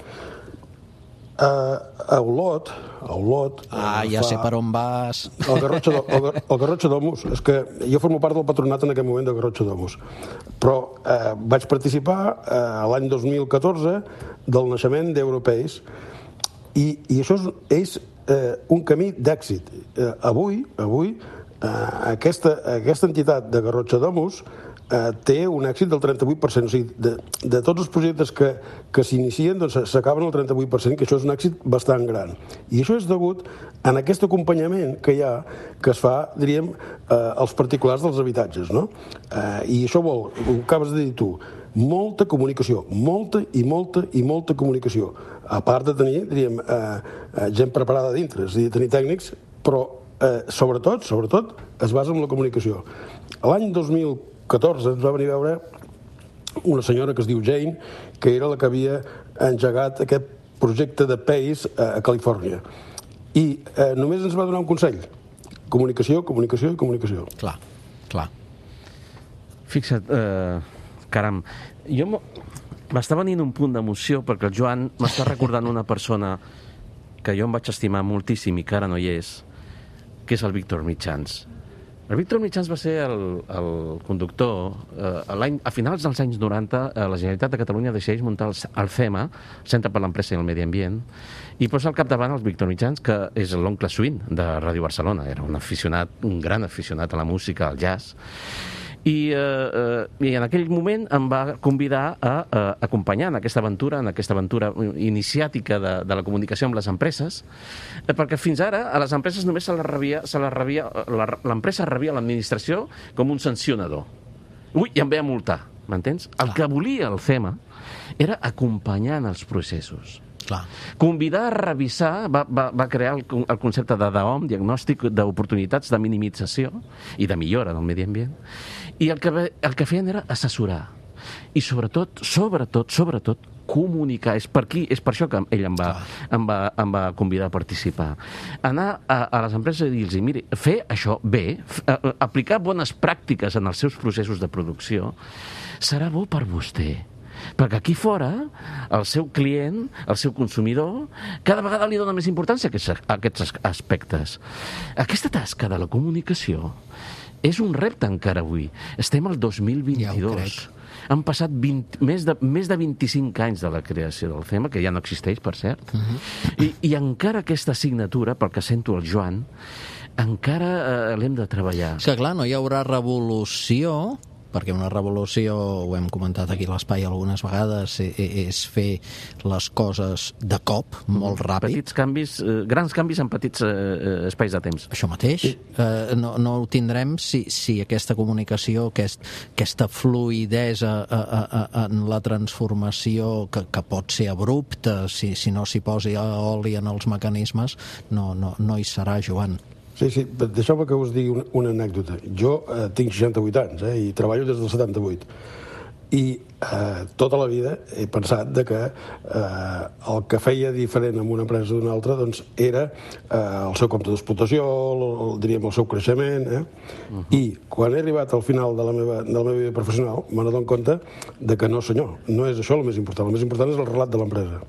[SPEAKER 7] Uh, a Olot, a Olot...
[SPEAKER 3] Ah, ja fa... sé per on vas.
[SPEAKER 7] El Garrotxa, el, el Garrotxa Domus. És que jo formo part del patronat en aquest moment del Garrotxa Domus. Però uh, vaig participar uh, l'any dos mil catorze del naixement d'Europeis. I, i això és, és eh, un camí d'èxit. Eh, avui, avui eh, aquesta, aquesta entitat de Garrotxa Domus eh, té un èxit del trenta-vuit per cent. O sigui, de, de tots els projectes que, que s'inicien, doncs s'acaben al trenta-vuit per cent, que això és un èxit bastant gran. I això és degut a aquest acompanyament que hi ha, que es fa, diríem, eh, als particulars dels habitatges, no? Eh, I això vol, ho acabes de dir tu, molta comunicació, molta i molta i molta comunicació, a part de tenir, diríem, eh, gent preparada dintre, és a dir, tenir tècnics, però eh, sobretot, sobretot, es basa en la comunicació. L'any dos mil catorze ens va venir a veure una senyora que es diu Jane, que era la que havia engegat aquest projecte de Pace a Califòrnia. I eh, només ens va donar un consell: comunicació, comunicació i comunicació.
[SPEAKER 3] Clar, clar.
[SPEAKER 6] Fixa't, eh... caram, jo m'està venint un punt d'emoció perquè el Joan m'està recordant una persona que jo em vaig estimar moltíssim i que ara no hi és, que és el Víctor Mitjans. El Víctor Mitjans va ser el, el conductor. Eh, a finals dels anys noranta, eh, la Generalitat de Catalunya decideix muntar el, el CEMA, el Centre per l'Empresa i el Medi Ambient, i posa al capdavant el Víctor Mitjans, que és l'oncle Swin de Ràdio Barcelona. Era un aficionat, un gran aficionat a la música, al jazz. I, eh, i en aquell moment em va convidar a, a acompanyar en aquesta aventura, en aquesta aventura iniciàtica de, de la comunicació amb les empreses, eh, perquè fins ara a les empreses només se les rebia, se les rebia, l'empresa rebia l'administració com un sancionador. Ui, i em ve a multar, m'entens? El que volia el CEMA era acompanyar en els processos.
[SPEAKER 3] Clar.
[SPEAKER 6] Convidar a revisar, va, va, va crear el, el concepte de D A O M, diagnòstic d'oportunitats de minimització i de millora del medi ambient, i el que, el que feien era assessorar. I sobretot, sobretot, sobretot, comunicar. És per aquí, és per això que ell em va, em va, em va convidar a participar. Anar a, a les empreses i dir-los, miri, fer això bé, f, a, aplicar bones pràctiques en els seus processos de producció, serà bo per vostè. Perquè aquí fora, el seu client, el seu consumidor, cada vegada li dona més importància a aquests, a aquests aspectes. Aquesta tasca de la comunicació és un repte encara avui. Estem al dos mil vint-i-dos. Ja han passat vint, més, de, més de vint-i-cinc anys de la creació del CEMA, que ja no existeix, per cert, uh-huh. I, i encara aquesta signatura, pel que sento el Joan, encara eh, l'hem de treballar.
[SPEAKER 3] És que, clar, no hi haurà revolució perquè una revolució, ho hem comentat aquí a l'espai algunes vegades, és fer les coses de cop, molt ràpid.
[SPEAKER 6] Petits canvis, eh, grans canvis en petits eh, espais de temps.
[SPEAKER 3] Això mateix. Sí. Eh, no, no ho tindrem si, si aquesta comunicació, aquest, aquesta fluidesa a, a, a, en la transformació que, que pot ser abrupta, si, si no s'hi posi oli en els mecanismes, no, no, no hi serà, Joan.
[SPEAKER 7] Sí, sí, deixeu-me que us digui una, una anècdota. Jo eh, tinc seixanta-vuit anys eh, i treballo des del setanta-vuit. I eh, tota la vida he pensat de que eh, el que feia diferent en una empresa d'una altra doncs, era eh, el seu compte d'explotació, el, el, diríem el seu creixement. Eh? Uh-huh. I quan he arribat al final de la meva, de la meva vida professional me n'adono compte de que no, senyor, no és això el més important. El més important és el relat de l'empresa.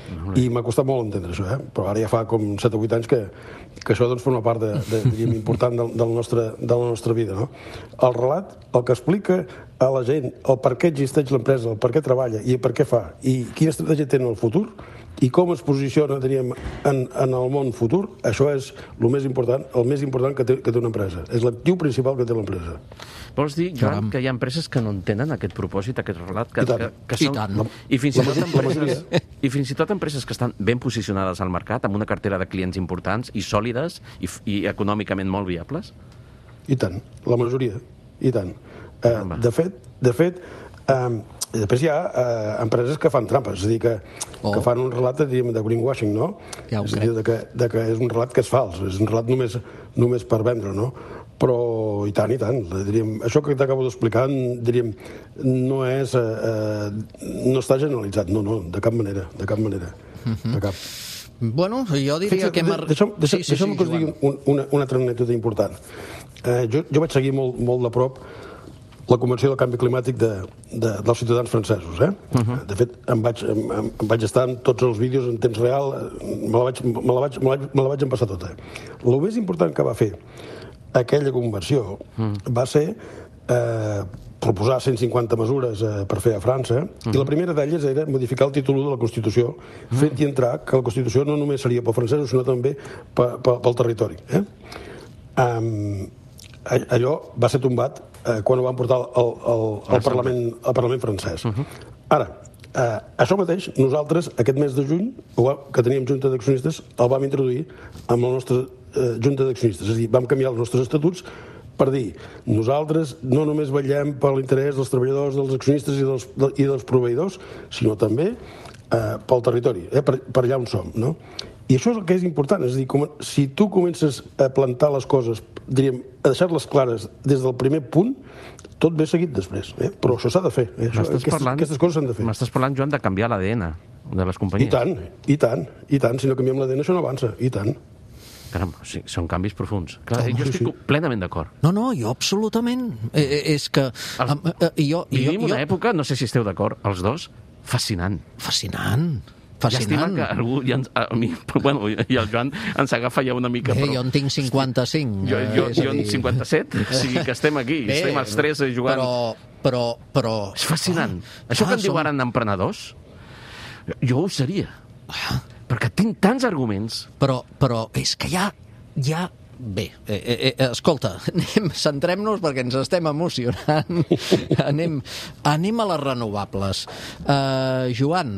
[SPEAKER 7] I m'ha costat molt entendre això, eh? Però ara ja fa com set o vuit anys que, que això doncs, forma part de, de, diríem, important del, del nostre, de la nostra vida. No? El relat, el que explica a la gent el per què existeix l'empresa, el per què treballa i per què fa, i quina estratègia té en el futur, i com es posiciona, diríem, en, en el món futur, això és el més important, el més important que té, que té una empresa. És l'actiu principal que té l'empresa.
[SPEAKER 6] Vols dir, Joan, que hi ha empreses que no entenen aquest propòsit, aquest relat? Que,
[SPEAKER 7] I tant.
[SPEAKER 6] Que, que són,
[SPEAKER 3] I tant.
[SPEAKER 6] I fins i, tot empreses, I fins i tot empreses que estan ben posicionades al mercat, amb una cartera de clients importants i sòlides i, i econòmicament molt viables?
[SPEAKER 7] I tant, la majoria, i tant. Eh, de fet, de fet eh, després hi ha eh, empreses que fan trampes, és a dir, que, oh. que fan un relat diríem, de greenwashing, no?
[SPEAKER 3] Ja ho
[SPEAKER 7] és a dir, de que, de que és un relat que és fals, és un relat només, només per vendre, no? Però i tant, i tant. Diríem, això que t'acabo d'explicar, diríem, no és... Eh, no està generalitzat, no, no, de cap manera, de cap manera,
[SPEAKER 3] uh-huh.
[SPEAKER 7] de cap.
[SPEAKER 3] Bueno, jo diria
[SPEAKER 7] Fixa't,
[SPEAKER 3] que...
[SPEAKER 7] Mar... Deixa'm, deixa'm, sí, sí, deixa'm sí, que us digui un, una, una altra anècdota important. Eh, jo, jo vaig seguir molt, molt de prop la Convenció del Canvi Climàtic de, de, dels ciutadans francesos. Eh? Uh-huh. De fet, em vaig, em, em vaig estar en tots els vídeos en temps real, me la vaig, me la vaig, me la vaig, me la vaig empassar tota. El més important que va fer aquella convenció uh-huh. va ser eh, proposar cent cinquanta mesures eh, per fer a França, uh-huh. i la primera d'elles era modificar el títol de la Constitució, uh-huh. fent-hi entrar que la Constitució no només seria pels francesos, sinó també pel territori. Eh? Um, allò va ser tombat eh, quan ho van portar al, al, al, Parlament, al Parlament francès. Uh-huh. Ara, eh, això mateix, nosaltres, aquest mes de juny, que teníem Junta d'Accionistes, el vam introduir amb la nostra eh, Junta d'Accionistes. És a dir, vam canviar els nostres estatuts per dir, nosaltres no només vetllem per l'interès dels treballadors, dels accionistes i dels, de, i dels proveïdors, sinó també eh, pel territori, eh, per, per allà on som, no? I això és el que és important, és a dir, com, si tu comences a plantar les coses, diríem, a deixar-les clares des del primer punt, tot ve seguit després, eh? Però això s'ha de fer, eh? Això, aquestes,
[SPEAKER 6] parlant,
[SPEAKER 7] aquestes coses s'han de fer.
[SPEAKER 6] M'estàs parlant, Joan, de canviar l'A D N de les companyies.
[SPEAKER 7] I tant, i tant, i tant, si no canviem l'A D N això no avança, i tant.
[SPEAKER 6] Caram, o sigui, són canvis profuns. Clar,
[SPEAKER 7] Home,
[SPEAKER 6] jo estic
[SPEAKER 7] sí.
[SPEAKER 6] plenament d'acord.
[SPEAKER 3] No, no, jo absolutament. Eh, és que...
[SPEAKER 6] El,
[SPEAKER 3] eh, jo,
[SPEAKER 6] vivim
[SPEAKER 3] jo,
[SPEAKER 6] una
[SPEAKER 3] jo...
[SPEAKER 6] època, no sé si esteu d'acord, els dos, fascinant.
[SPEAKER 3] Fascinant. Fascinant.
[SPEAKER 6] Llàstima que algú, ja ens, a mi, bueno, i el Joan ens agafa ja una mica...
[SPEAKER 3] Bé,
[SPEAKER 6] però...
[SPEAKER 3] jo en tinc cinquanta-cinc.
[SPEAKER 6] Jo, jo,
[SPEAKER 3] eh,
[SPEAKER 6] jo en cinquanta-set, o sigui que estem aquí, Bé, estem els tres jugant...
[SPEAKER 3] Però, però, però...
[SPEAKER 6] És fascinant. Oh, Això
[SPEAKER 3] ah,
[SPEAKER 6] que en diu
[SPEAKER 3] som...
[SPEAKER 6] ara en emprenedors, jo ho seria. Ah. Perquè tinc tants arguments.
[SPEAKER 3] Però, però és que ja... ja... Bé, eh, eh, escolta, anem, centrem-nos perquè ens estem emocionant. anem, anem a les renovables. Uh, Joan,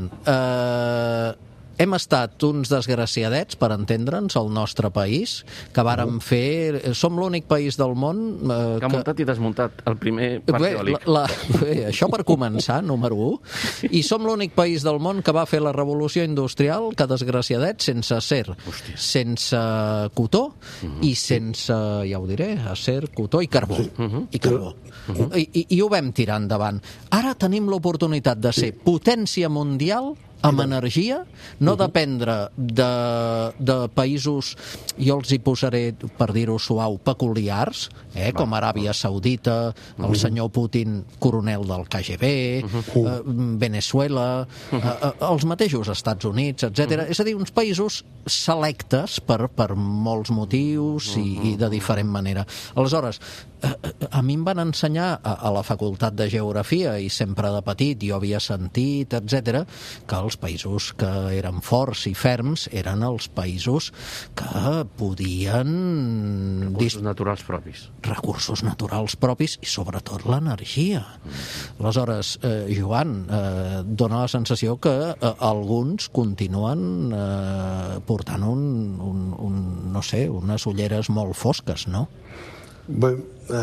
[SPEAKER 3] uh, hem estat uns desgraciadets, per entendre'ns, al nostre país, que vàrem fer... Som l'únic país del món... Eh,
[SPEAKER 6] que ha muntat i desmuntat el primer parc
[SPEAKER 3] bé,
[SPEAKER 6] eòlic.
[SPEAKER 3] La, la, bé, això per començar, número u. I som l'únic país del món que va fer la revolució industrial, que desgraciadet, sense acer, Hòstia. sense cotó uh-huh. i sense, ja ho diré, acer, cotó i carbó. Sí. Uh-huh. I carbó. Uh-huh. I, i, I ho vam tirar endavant. Ara tenim l'oportunitat de ser potència mundial amb energia, no uh-huh. dependre de, de països, jo els hi posaré, per dir-ho suau, peculiars, eh, com Aràbia Saudita, el uh-huh. senyor Putin, coronel del K G B, uh-huh. eh, Venezuela, uh-huh. eh, els mateixos Estats Units, etcètera. Uh-huh. És a dir, uns països selectes per, per molts motius i, uh-huh. i de diferent manera. Aleshores, a mi em van ensenyar a, a la facultat de geografia, i sempre de petit jo havia sentit, etcètera, que els els països que eren forts i ferms eren els països que podien...
[SPEAKER 6] Recursos naturals propis.
[SPEAKER 3] Recursos naturals propis i sobretot l'energia. Aleshores, eh, Joan, eh, dona la sensació que eh, alguns continuen eh, portant un, un, un, no sé, unes ulleres molt fosques, no?
[SPEAKER 7] Bé,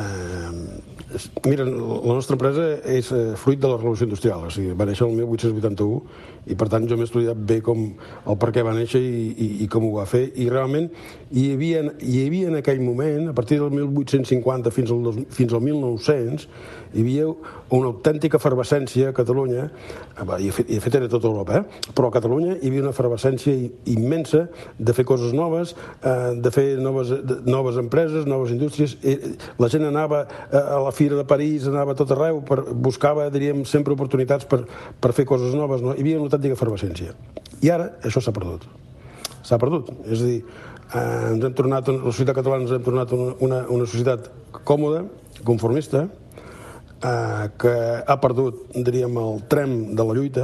[SPEAKER 7] eh, mira, la nostra empresa és eh, fruit de la Revolució Industrial, o sigui, va néixer el mil vuit-cents vuitanta-u i per tant jo m'he estudiat bé com el per què va néixer i, i, i com ho va fer, i realment hi havia, hi havia en aquell moment, a partir del mil vuit-cents cinquanta fins al, dos, fins al mil nou-cents, hi havia una autèntica efervescència a Catalunya, i de fet, i de fet era tota Europa, eh? Però a Catalunya hi havia una efervescència immensa de fer coses noves, eh, de fer noves, de, noves empreses, noves indústries. La gent anava a la Fira de París, anava a tot arreu, per, buscava, diríem, sempre oportunitats per, per fer coses noves, no? Hi havia una autèntica efervescència. I ara això s'ha perdut. S'ha perdut. És a dir, eh, ens hem tornat, la societat catalana ens hem tornat una, una, una societat còmoda, conformista, eh, que ha perdut, diríem, el tren de la lluita,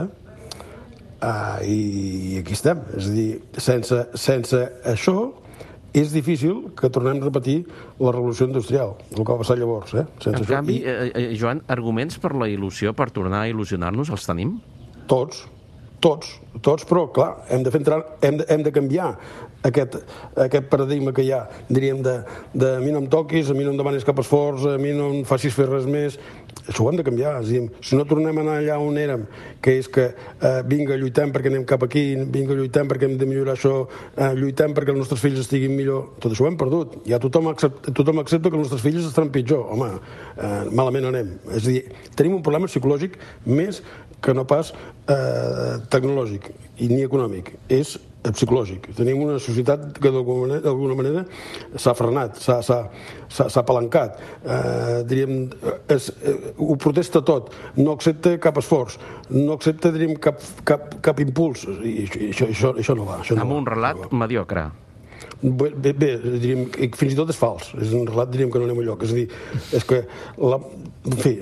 [SPEAKER 7] eh, i aquí estem. És a dir, sense, sense això és difícil que tornem a repetir la revolució industrial, el que va passar llavors. Eh? Sense
[SPEAKER 6] en canvi, I... eh, Joan, arguments per la il·lusió, per tornar a il·lusionar-nos, els tenim?
[SPEAKER 7] Tots, tots, tots, però, clar, hem de, fer entrar, hem de, hem de canviar aquest, aquest paradigma que hi ha, diríem, de, de a mi no em toquis, a mi no em demanis cap esforç, a mi no em facis fer res més. Això ho hem de canviar. És a dir, si no tornem a anar allà on érem, que és que eh, vinga, lluitem perquè anem cap aquí, vinga, lluitem perquè hem de millorar això, eh, lluitem perquè els nostres fills estiguin millor, tot això ho hem perdut. Ja tothom accepta, tothom accepta que els nostres fills estaran pitjor. Home, eh, malament anem. És a dir, tenim un problema psicològic més que no pas eh, tecnològic i ni econòmic. És psicològic. Tenim una societat que d'alguna manera s'ha frenat, s'ha apalancat, eh, diríem, es, eh, ho protesta tot, no accepta cap esforç, no accepta, diríem, cap, cap, cap impuls, i això, això, això no va. Això no
[SPEAKER 6] Amb
[SPEAKER 7] va,
[SPEAKER 6] un relat
[SPEAKER 7] no
[SPEAKER 6] mediocre.
[SPEAKER 7] Bé, bé, bé, diríem, fins i tot és fals, és un relat, diríem, que no anem enlloc, és a dir, és que, la, en fi,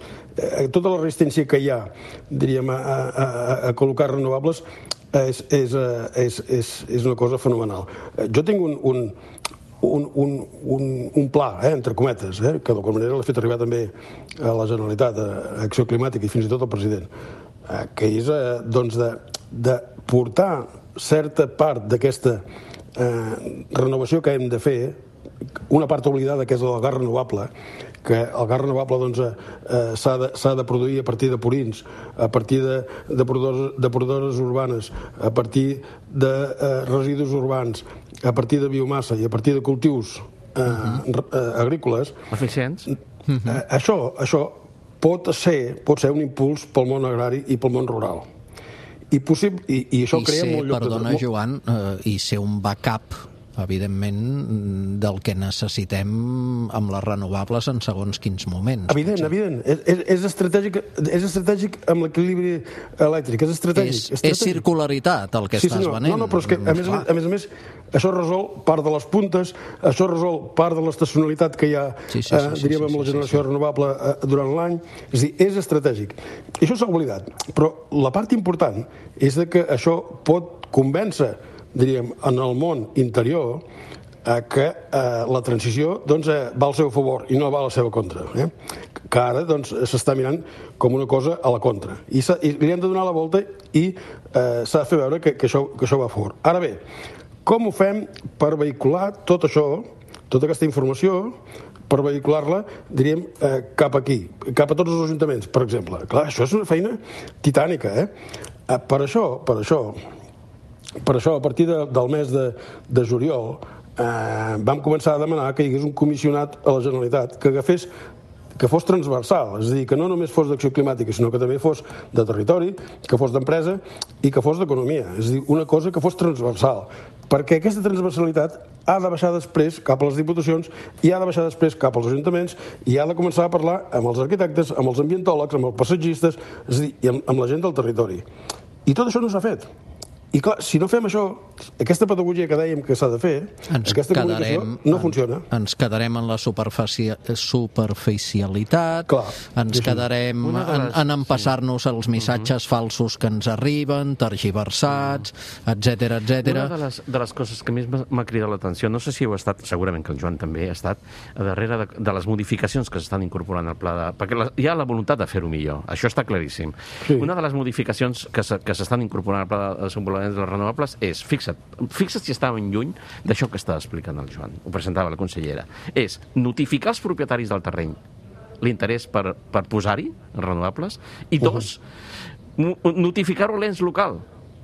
[SPEAKER 7] tota la resistència que hi ha, diríem, a, a, a col·locar renovables és, és, és, és, és una cosa fenomenal. Jo tinc un, un, un, un, un, un pla, eh, entre cometes, eh, que d'alguna manera l'ha fet arribar també a la Generalitat, a Acció Climàtica i fins i tot al president, eh, que és eh, doncs de, de portar certa part d'aquesta eh, renovació que hem de fer, una part oblidada que és el gas renovable, que el gas renovable doncs, eh, s'ha de, s'ha de produir a partir de purins, a partir de, de, produdores, de produdores urbanes, a partir de eh, residus urbans, a partir de biomassa i a partir de cultius eh, uh-huh. eh, agrícoles.
[SPEAKER 6] Eficients.
[SPEAKER 7] Uh-huh. Eh, això, això pot ser, pot ser un impuls pel món agrari i pel món rural. I, possible, i, i això
[SPEAKER 3] I
[SPEAKER 7] crea
[SPEAKER 3] ser,
[SPEAKER 7] molt lloc
[SPEAKER 3] perdona,
[SPEAKER 7] de...
[SPEAKER 3] Joan, eh, i ser un backup, evidentment, del que necessitem amb les renovables en segons quins moments.
[SPEAKER 7] Evident, potser. evident. És, és, estratègic, és estratègic amb l'equilibri elèctric. És estratègic.
[SPEAKER 3] És,
[SPEAKER 7] estratègic.
[SPEAKER 3] és circularitat el que
[SPEAKER 7] sí,
[SPEAKER 3] estàs
[SPEAKER 7] sí, no,
[SPEAKER 3] venent.
[SPEAKER 7] No, no, però és que, a més, a més, a més a més, això resol part de les puntes, això resol part de l'estacionalitat que hi ha,
[SPEAKER 3] sí, sí, sí,
[SPEAKER 7] eh, diríem,
[SPEAKER 3] sí, sí,
[SPEAKER 7] amb la
[SPEAKER 3] sí,
[SPEAKER 7] generació
[SPEAKER 3] sí, sí.
[SPEAKER 7] renovable eh, durant l'any. És a dir, és estratègic. I això s'ha oblidat. Però la part important és de que això pot convèncer, diríem, en el món interior, eh, que eh, la transició doncs, eh, va al seu favor i no va a la seva contra. Eh? Que ara doncs, s'està mirant com una cosa a la contra. I, i li hem de donar la volta i eh, s'ha de fer veure que, que, això, que això va a favor. Ara bé, com ho fem per vehicular tot això, tota aquesta informació, per vehicular-la, diríem, eh, cap aquí, cap a tots els ajuntaments, per exemple. Clar, això és una feina titànica, eh? eh per això, per això, per això, a partir de, del mes de, de juliol, eh, vam començar a demanar que hi hagués un comissionat a la Generalitat que agafés, que fos transversal, és a dir, que no només fos d'acció climàtica, sinó que també fos de territori, que fos d'empresa i que fos d'economia. És a dir, una cosa que fos transversal, perquè aquesta transversalitat ha de baixar després cap a les diputacions i ha de baixar després cap als ajuntaments i ha de començar a parlar amb els arquitectes, amb els ambientòlegs, amb els passatgistes, és a dir, amb, amb la gent del territori. I tot això no s'ha fet. I clar, si no fem això, aquesta pedagogia que dèiem que s'ha de fer,
[SPEAKER 3] ens
[SPEAKER 7] aquesta
[SPEAKER 3] quedarem,
[SPEAKER 7] comunicació no funciona.
[SPEAKER 3] Ens quedarem en la superfici superficialitat,
[SPEAKER 7] clar,
[SPEAKER 3] ens quedarem
[SPEAKER 6] les...
[SPEAKER 3] en, en empassar-nos els missatges uh-huh. falsos que ens arriben, tergiversats, etcètera, etcètera.
[SPEAKER 6] Una de les, de les coses que més m'ha cridat l'atenció, no sé si heu estat, segurament que el Joan també ha estat, a darrere de, de les modificacions que s'estan incorporant al pla de... Perquè la, hi ha la voluntat de fer-ho millor, això està claríssim. Sí. Una de les modificacions que s'estan incorporant al pla de desenvolupament de les renovables és, fixa't, fixa't si estàvem lluny d'això que està explicant el Joan, ho presentava la consellera, és notificar als propietaris del terreny l'interès per, per posar-hi renovables, i dos, uh-huh. notificar-ho a l'ens local,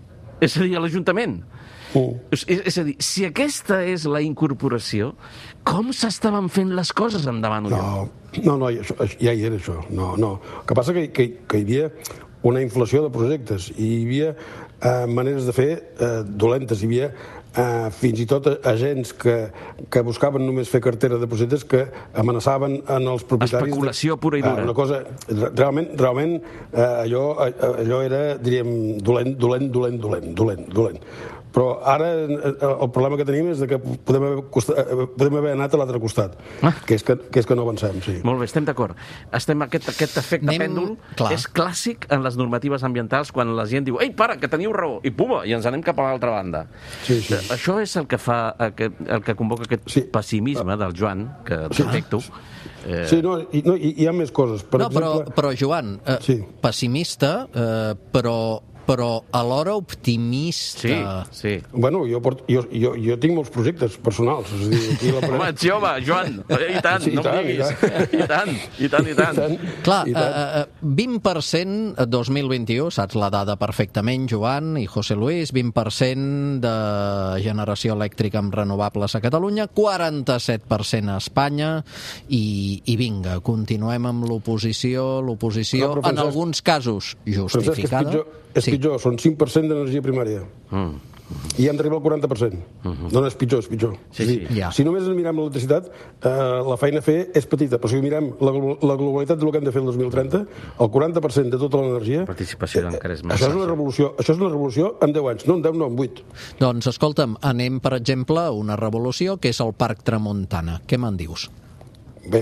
[SPEAKER 6] és a dir, a l'Ajuntament. Uh. És, és a dir, si aquesta és la incorporació, com s'estaven fent les coses endavant?
[SPEAKER 7] No, no, no, això, ja hi era això, no, no. El que passa que, que, que hi havia una inflació de projectes i hi havia eh, maneres de fer eh, dolentes, hi havia eh, fins i tot agents que, que buscaven només fer cartera de projectes que amenaçaven en els propietaris...
[SPEAKER 6] Especulació pura i dura.
[SPEAKER 7] Eh, una cosa, realment, realment eh, allò, allò era, diríem, dolent, dolent, dolent, dolent, dolent, dolent. Però ara el problema que tenim és que podem haver, costat, podem haver anat a l'altre costat, ah. que, és que, que és que no avancem. Sí.
[SPEAKER 6] Molt bé, estem d'acord. Estem, aquest, aquest efecte Anem... pèndol Clar. és clàssic en les normatives ambientals quan la gent diu «Ei, para, que teniu raó!» i puma, i ens anem cap a l'altra banda. Sí, sí. Això és el que fa, el que convoca aquest sí. pessimisme del Joan, que detecto. Sí.
[SPEAKER 7] Eh... Sí, no, i, no, hi ha més coses. Per
[SPEAKER 3] no, exemple... però, però, Joan, eh, sí. pessimista, eh, però... però alhora optimista.
[SPEAKER 6] Sí, sí.
[SPEAKER 7] Bueno, jo, porto, jo, jo, jo tinc molts projectes personals. És a dir, aquí la...
[SPEAKER 6] Home, ets jove, Joan, i tant, sí, no em diguis. I tant, i tant, i tant. I tant.
[SPEAKER 3] Clar, I tant. Uh, vint per cent dos mil vint-i-u, saps la dada perfectament, Joan i José Luis, vint per cent de generació elèctrica amb renovables a Catalunya, quaranta-set per cent a Espanya, i, i vinga, continuem amb l'oposició, l'oposició, no, en Francesc, alguns casos justificada.
[SPEAKER 7] És sí. pitjor, són cinc per cent d'energia primària. Mm. I hem d'arribar al quaranta per cent. Mm-hmm. No, no, és pitjor, és pitjor.
[SPEAKER 6] Sí, sí.
[SPEAKER 7] Sí. Ja. Si només ens mirem l'electricitat, eh, la feina a fer és petita, però si mirem la, la globalitat del que hem de fer el dos mil trenta, el quaranta per cent de tota l'energia...
[SPEAKER 6] Participació encara és més.
[SPEAKER 7] Això és una revolució, això és una revolució en deu anys, no en deu, no en vuit.
[SPEAKER 3] Doncs, escolta'm, anem, per exemple, a una revolució que és el Parc Tramuntana. Què me'n dius?
[SPEAKER 7] Bé,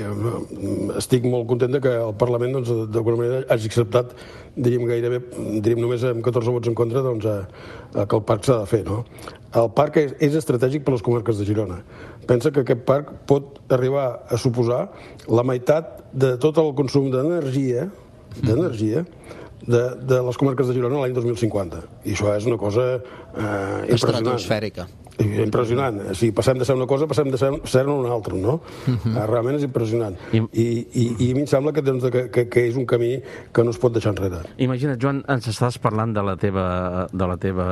[SPEAKER 7] estic molt content que el Parlament, doncs, d'alguna manera, hagi acceptat, diríem gairebé, diríem només amb catorze vots en contra, doncs, a, a que el parc s'ha de fer, no? El parc és, és estratègic per a les comarques de Girona. Pensa que aquest parc pot arribar a suposar la meitat de tot el consum d'energia, d'energia, de, de les comarques de Girona l'any dos mil cinquanta. I això és una cosa eh, impressionant.
[SPEAKER 3] Estratosfèrica.
[SPEAKER 7] Impressionant. O sigui, passem de ser una cosa, passem de ser, ser una altra, no? Uh-huh. Realment és impressionant. I, i, i a mi em sembla que, doncs, que, que, que és un camí que no es pot deixar enrere.
[SPEAKER 6] Imagina't, Joan, ens estàs parlant de la teva, de la teva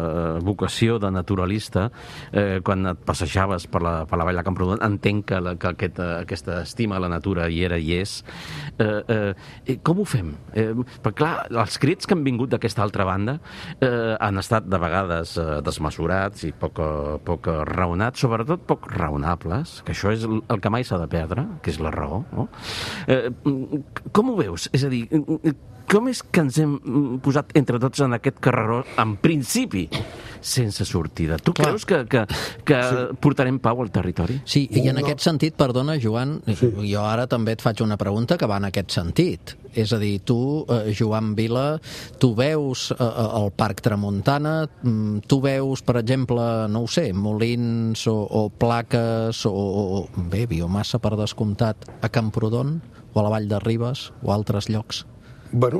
[SPEAKER 6] vocació de naturalista, eh, quan et passejaves per la, per la vall de Camprodon. Entenc que, la, que aquest, aquesta estima a la natura hi era i és. Eh, eh, com ho fem? Eh, perquè, clar, els crits que han vingut d'aquesta altra banda eh, han estat de vegades eh, desmesurats i poc poc raonats, sobretot poc raonables, que això és el que mai s'ha de perdre, que és la raó, no? Eh, com ho veus? És a dir, com és que ens hem posat entre tots en aquest carreró, en principi, sense sortida? Tu Clar. creus que, que, que sí. portarem pau al territori?
[SPEAKER 3] Sí, i en no. aquest sentit, perdona, Joan, sí. jo ara també et faig una pregunta que va en aquest sentit. És a dir, tu, eh, Joan Vila, tu veus eh, el Parc Tramuntana, tu veus, per exemple, no ho sé, molins o, o plaques o, o, bé, biomassa per descomptat a Camprodon o a la Vall de Ribes o a altres llocs?
[SPEAKER 7] Bueno,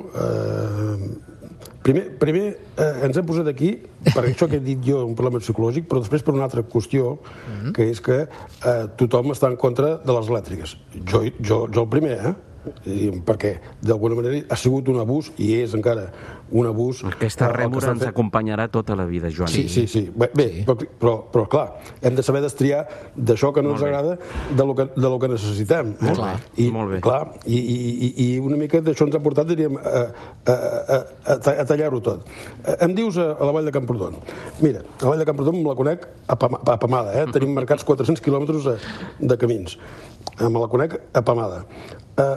[SPEAKER 7] eh, primer, primer eh, ens hem posat aquí, per això que he dit jo, un problema psicològic, però després per una altra qüestió, mm-hmm. que és que eh, tothom està en contra de les elèctriques. Jo, jo, jo el primer, eh? perquè d'alguna manera ha sigut un abús i és encara un abús.
[SPEAKER 6] Aquesta rèmora ens acompanyarà tota la vida, Joan.
[SPEAKER 7] Sí, sí, sí. Bé, bé sí. Però, però, però clar, hem de saber destriar d'això que no molt ens agrada de lo que, de lo que necessitem. Eh?
[SPEAKER 6] Molt,
[SPEAKER 7] I,
[SPEAKER 6] molt bé.
[SPEAKER 7] Clar, i, i, i una mica d'això ens ha portat, diríem, a, a, a, a, a tallar-ho tot. Em dius a, a la Vall de Camprodon. Mira, a la Vall de Camprodon me la conec apamada, eh? Tenim marcats quatre-cents quilòmetres de camins. Me la conec apamada. Eh,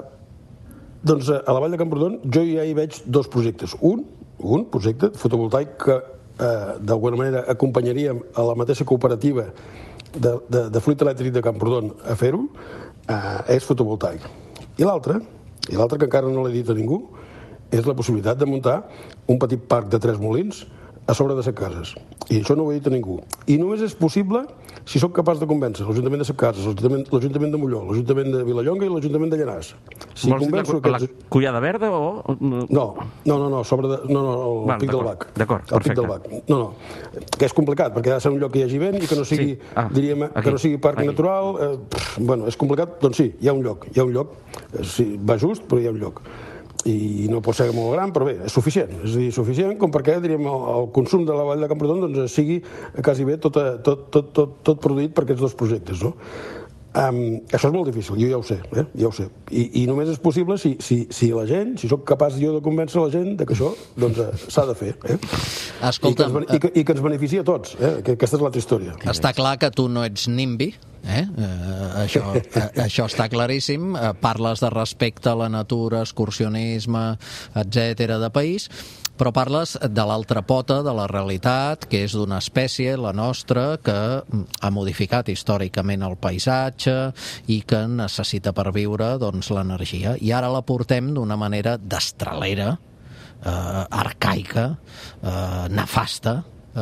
[SPEAKER 7] Doncs a la Vall de Camprodon jo ja hi veig dos projectes. Un, un projecte fotovoltaic que eh, d'alguna manera acompanyaríem a la mateixa cooperativa de, de, de fluid elèctric de Camprodon a fer-ho, eh, és fotovoltaic. I l'altre, i l'altre que encara no l'he dit a ningú, és la possibilitat de muntar un petit parc de tres molins a sobre de set cases. I això no ho he dit a ningú. I només és possible si sóc capaç de convèncer l'Ajuntament de Set Cases, l'Ajuntament de Molló, l'Ajuntament de Vilallonga i l'Ajuntament de Llanars. Si
[SPEAKER 6] Vols dir la, aquests... la Collada Verda o...?
[SPEAKER 7] No, no, no, no, sobre de... no, no, el bueno, Pic del Bac.
[SPEAKER 6] D'acord,
[SPEAKER 7] perfecte. El Pic del Bac. No, no, que és complicat, perquè ha de ser un lloc que hi hagi vent i que no sigui, sí. ah, diríem, aquí, que no sigui parc aquí. natural. Eh, pff, bueno, és complicat, doncs sí, hi ha un lloc, hi ha un lloc, sí, va just, però hi ha un lloc. I no pot ser molt gran, però bé, és suficient. És a dir, suficient com perquè, diríem, el, el consum de la Vall de Camprodon doncs, sigui quasi bé tot, tot, tot, tot, tot produït per aquests dos projectes, no? Um, això és molt difícil, jo ja ho sé, eh? ja ho sé. I, i només és possible si, si, si la gent, si sóc capaç jo de convèncer la gent de que això doncs, s'ha de fer. Eh?
[SPEAKER 3] Escolta'm,
[SPEAKER 7] I, que ens, i, que, I que ens beneficia a tots, eh? que aquesta és l'altra història.
[SPEAKER 3] Està clar que tu no ets NIMBY, eh? Uh, això, uh, això està claríssim. Uh, parles de respecte a la natura, excursionisme, etcètera de país, però parles de l'altra pota de la realitat, que és d'una espècie, la nostra, que ha modificat històricament el paisatge i que necessita per viure doncs, l'energia. I ara la portem d'una manera destralera, eh, arcaica, eh, nefasta,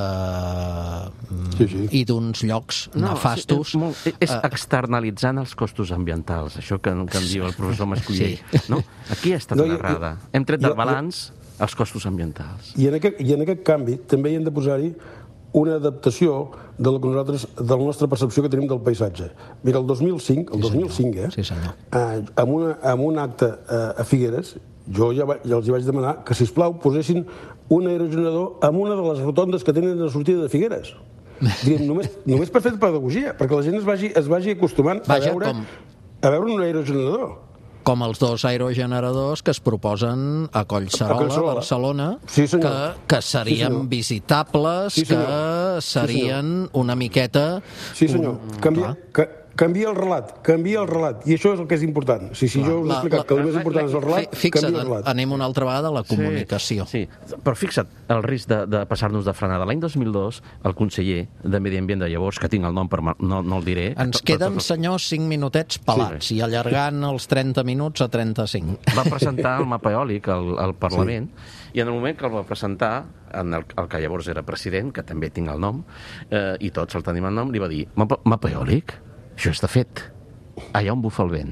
[SPEAKER 3] Uh,
[SPEAKER 7] sí, sí.
[SPEAKER 3] i d'uns llocs no, nefastos.
[SPEAKER 6] És, molt, és externalitzant els costos ambientals, això que, que em diu el professor Mascolell. Sí. No? Aquí ha estat no, una errada. Hem tret del balanç els costos ambientals.
[SPEAKER 7] I en, aquest, I en aquest canvi també hi hem de posar-hi una adaptació de la que nosaltres, de la nostra percepció que tenim del paisatge. Mira, el dos mil cinc, el sí, dos mil cinc eh,
[SPEAKER 3] sí,
[SPEAKER 7] eh, amb, una, amb un acte eh, a Figueres, jo ja, va, ja els hi vaig demanar que, sisplau, posessin un aerogenerador amb una de les rotondes que tenen de sortida de Figueres. Diguem, només, només per fer pedagogia, perquè la gent es vagi, es vagi acostumant
[SPEAKER 3] Vaja,
[SPEAKER 7] a, veure,
[SPEAKER 3] com...
[SPEAKER 7] a veure un aerogenerador.
[SPEAKER 3] Com els dos aerogeneradors que es proposen a Collserola, a Barcelona,
[SPEAKER 7] sí,
[SPEAKER 3] que, que serien sí, visitables,
[SPEAKER 7] sí,
[SPEAKER 3] que serien sí, una miqueta...
[SPEAKER 7] Sí, senyor. Un... Canvia, que, canvia el relat, canvia el relat, i això és el que és important. Si, si jo us he explicat la, que el més important és el relat,
[SPEAKER 3] fixa't,
[SPEAKER 7] canvia el relat.
[SPEAKER 3] Anem una altra vegada a la comunicació.
[SPEAKER 6] Sí, sí. Però fixa't, el risc de, de passar-nos de frenada. L'any dos mil dos, el conseller de Medi Ambient de llavors, que tinc el nom, però no, no el diré...
[SPEAKER 3] Ens queden, senyors, cinc minutets pelats, sí. i allargant els trenta minuts a trenta-cinc.
[SPEAKER 6] Va presentar el mapa eòlic al, al Parlament, sí. i en el moment que el va presentar, en el, el que llavors era president, que també tinc el nom, eh, i tots el tenim el nom, li va dir, mapa, mapa eòlic? Això està fet. Allà on bufa el vent.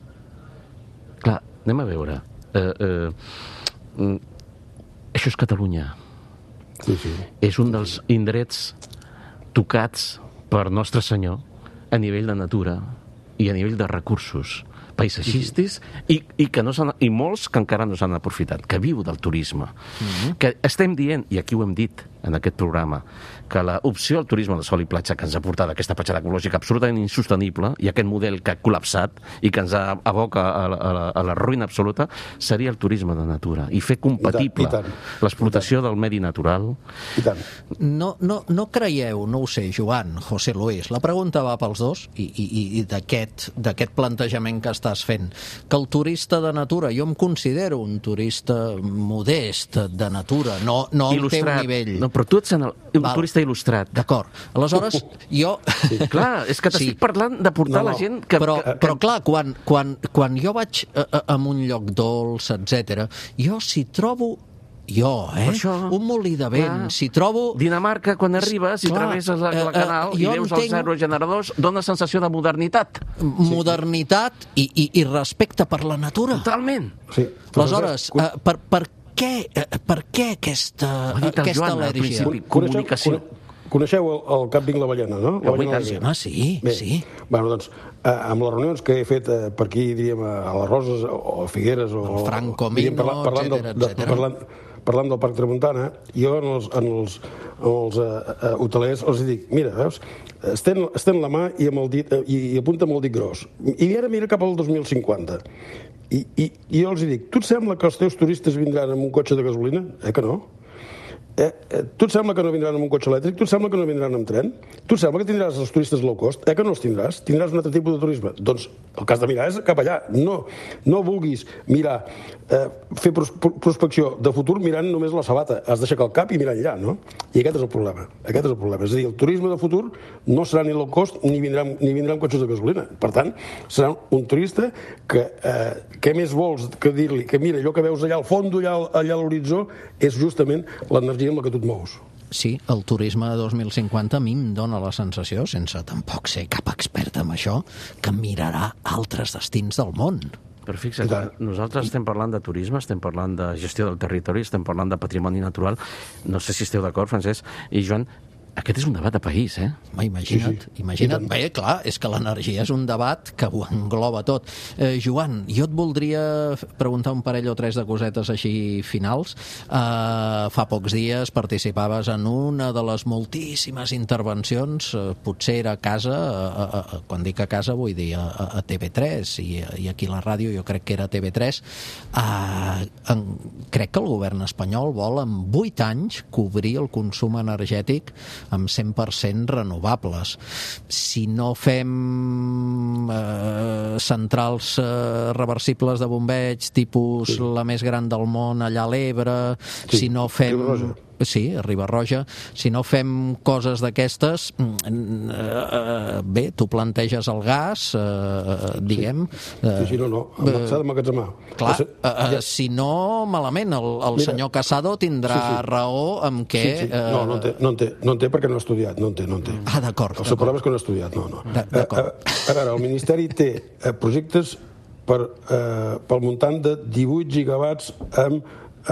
[SPEAKER 6] Clar, anem a veure. Eh, eh, això és Catalunya.
[SPEAKER 7] Sí, sí.
[SPEAKER 6] És un dels indrets tocats per Nostre Senyor a nivell de natura i a nivell de recursos paisatgístics i, i, que no i molts que encara no s'han aprofitat, que viu del turisme. Mm-hmm. Que estem dient, i aquí ho hem dit en aquest programa, que l'opció al turisme de sol i platja que ens ha portat aquesta petjada ecològica absolutament insostenible i aquest model que ha col·lapsat i que ens aboca a la, a la, a la ruïna absoluta seria el turisme de natura i fer compatible l'explotació del medi natural.
[SPEAKER 7] I tant.
[SPEAKER 3] No, no, no creieu, no ho sé, Joan, José Luis, la pregunta va pels dos i, i, i d'aquest d'aquest plantejament que estàs fent, que el turista de natura, jo em considero un turista modest de natura, no, no al teu nivell.
[SPEAKER 6] No, però tu ets el, un Val. turista il·lustrat.
[SPEAKER 3] D'acord. Aleshores, jo...
[SPEAKER 6] Sí. Clar, és que t'estic sí. parlant de portar no, no. la gent que...
[SPEAKER 3] Però,
[SPEAKER 6] que,
[SPEAKER 3] però clar, quan, quan, quan jo vaig a, a, a un lloc dolç, etcètera, jo si trobo... Jo, eh? Això, un molí de vent, clar, si trobo...
[SPEAKER 6] Dinamarca, quan arribes i travesses el uh, uh, canal i veus entenc... els aerogeneradors, dona sensació de modernitat.
[SPEAKER 3] Modernitat i, i, i respecte per la natura.
[SPEAKER 6] Totalment.
[SPEAKER 7] Sí.
[SPEAKER 3] Aleshores, uh, per, per, què, uh, per què aquesta, aquesta al·lèrgia?
[SPEAKER 6] Comunicació.
[SPEAKER 7] Coneixeu el, el càmping La Ballena, no? La
[SPEAKER 3] Ballena sí, home, sí,
[SPEAKER 7] Bé,
[SPEAKER 3] sí.
[SPEAKER 7] Bueno, doncs, eh, amb les reunions que he fet eh, per aquí, diríem, a les Roses o a Figueres o...
[SPEAKER 3] El Frank Comino,
[SPEAKER 7] parlant, parlant
[SPEAKER 3] etcètera,
[SPEAKER 7] del,
[SPEAKER 3] etcètera.
[SPEAKER 7] Parlant, parlant del Parc Tramuntana, jo en els, en els, en els uh, hotelers els dic, mira, veus, estén, estén la mà i, amb el dit, uh, i, i apunta amb el dit gros. I ara mira cap al dos mil cinquanta. I, i, i jo els dic, tu et sembla que els teus turistes vindran amb un cotxe de gasolina? Eh que no? Eh, eh, tu et sembla que no vindran amb un cotxe elèctric? Tu et sembla que no vindran amb tren? Tu et sembla que tindràs els turistes low cost? Eh que no els tindràs? Tindràs un altre tipus de turisme? Doncs el que has de mirar és cap allà. No, no vulguis mirar, eh, fer pros prospecció de futur mirant només la sabata. Has d'aixecar el cap i mirar enllà, no? I aquest és el problema. Aquest és el problema. És a dir, el turisme de futur no serà ni low cost ni vindran, ni vindran cotxes de gasolina. Per tant, serà un turista que eh, què més vols que dir-li? Que mira, allò que veus allà al fons, allà, allà a l'horitzó, és justament l'energia amb la que tu et mous.
[SPEAKER 3] Sí, el turisme de dos mil cinquanta a mi em dóna la sensació, sense tampoc ser cap expert en això, que mirarà altres destins del món.
[SPEAKER 6] Però fixa't, nosaltres estem parlant de turisme, estem parlant de gestió del territori, estem parlant de patrimoni natural. No sé si esteu d'acord, Francesc i Joan, aquest és un debat de país, eh?
[SPEAKER 3] Ma, imagina't, sí, sí. imagina't. Bé, clar, és que l'energia és un debat que ho engloba tot. Eh, Joan, jo et voldria preguntar un parell o tres de cosetes així finals. Eh, fa pocs dies participaves en una de les moltíssimes intervencions, eh, potser era a casa, a, a, a, quan dic a casa vull dir a, a T V tres, i, i aquí a la ràdio jo crec que era a T V tres. Eh, en, crec que el govern espanyol vol en vuit anys cobrir el consum energètic amb cent per cent renovables. Si no fem eh, centrals eh, reversibles de bombeig tipus sí. la més gran del món allà a l'Ebre, sí. si no fem... Sí, a Riba-roja. Si no fem coses d'aquestes, eh, bé, tu planteges el gas, eh, diguem...
[SPEAKER 7] Eh, sí, sí, no, no, s'ha d'emmagatzemar.
[SPEAKER 3] Clar, eh, si no, malament, el, el Mira, senyor Casado tindrà sí, sí. raó amb què...
[SPEAKER 7] Sí, sí. No, no en té, no en té, no en té perquè no ha estudiat, no en té, no en té.
[SPEAKER 3] Ah, d'acord.
[SPEAKER 7] El seu problema és que no ha estudiat, no, no.
[SPEAKER 3] D'acord.
[SPEAKER 7] A, a, a veure, el Ministeri té eh, projectes per, eh, pel muntant de divuit gigawatts amb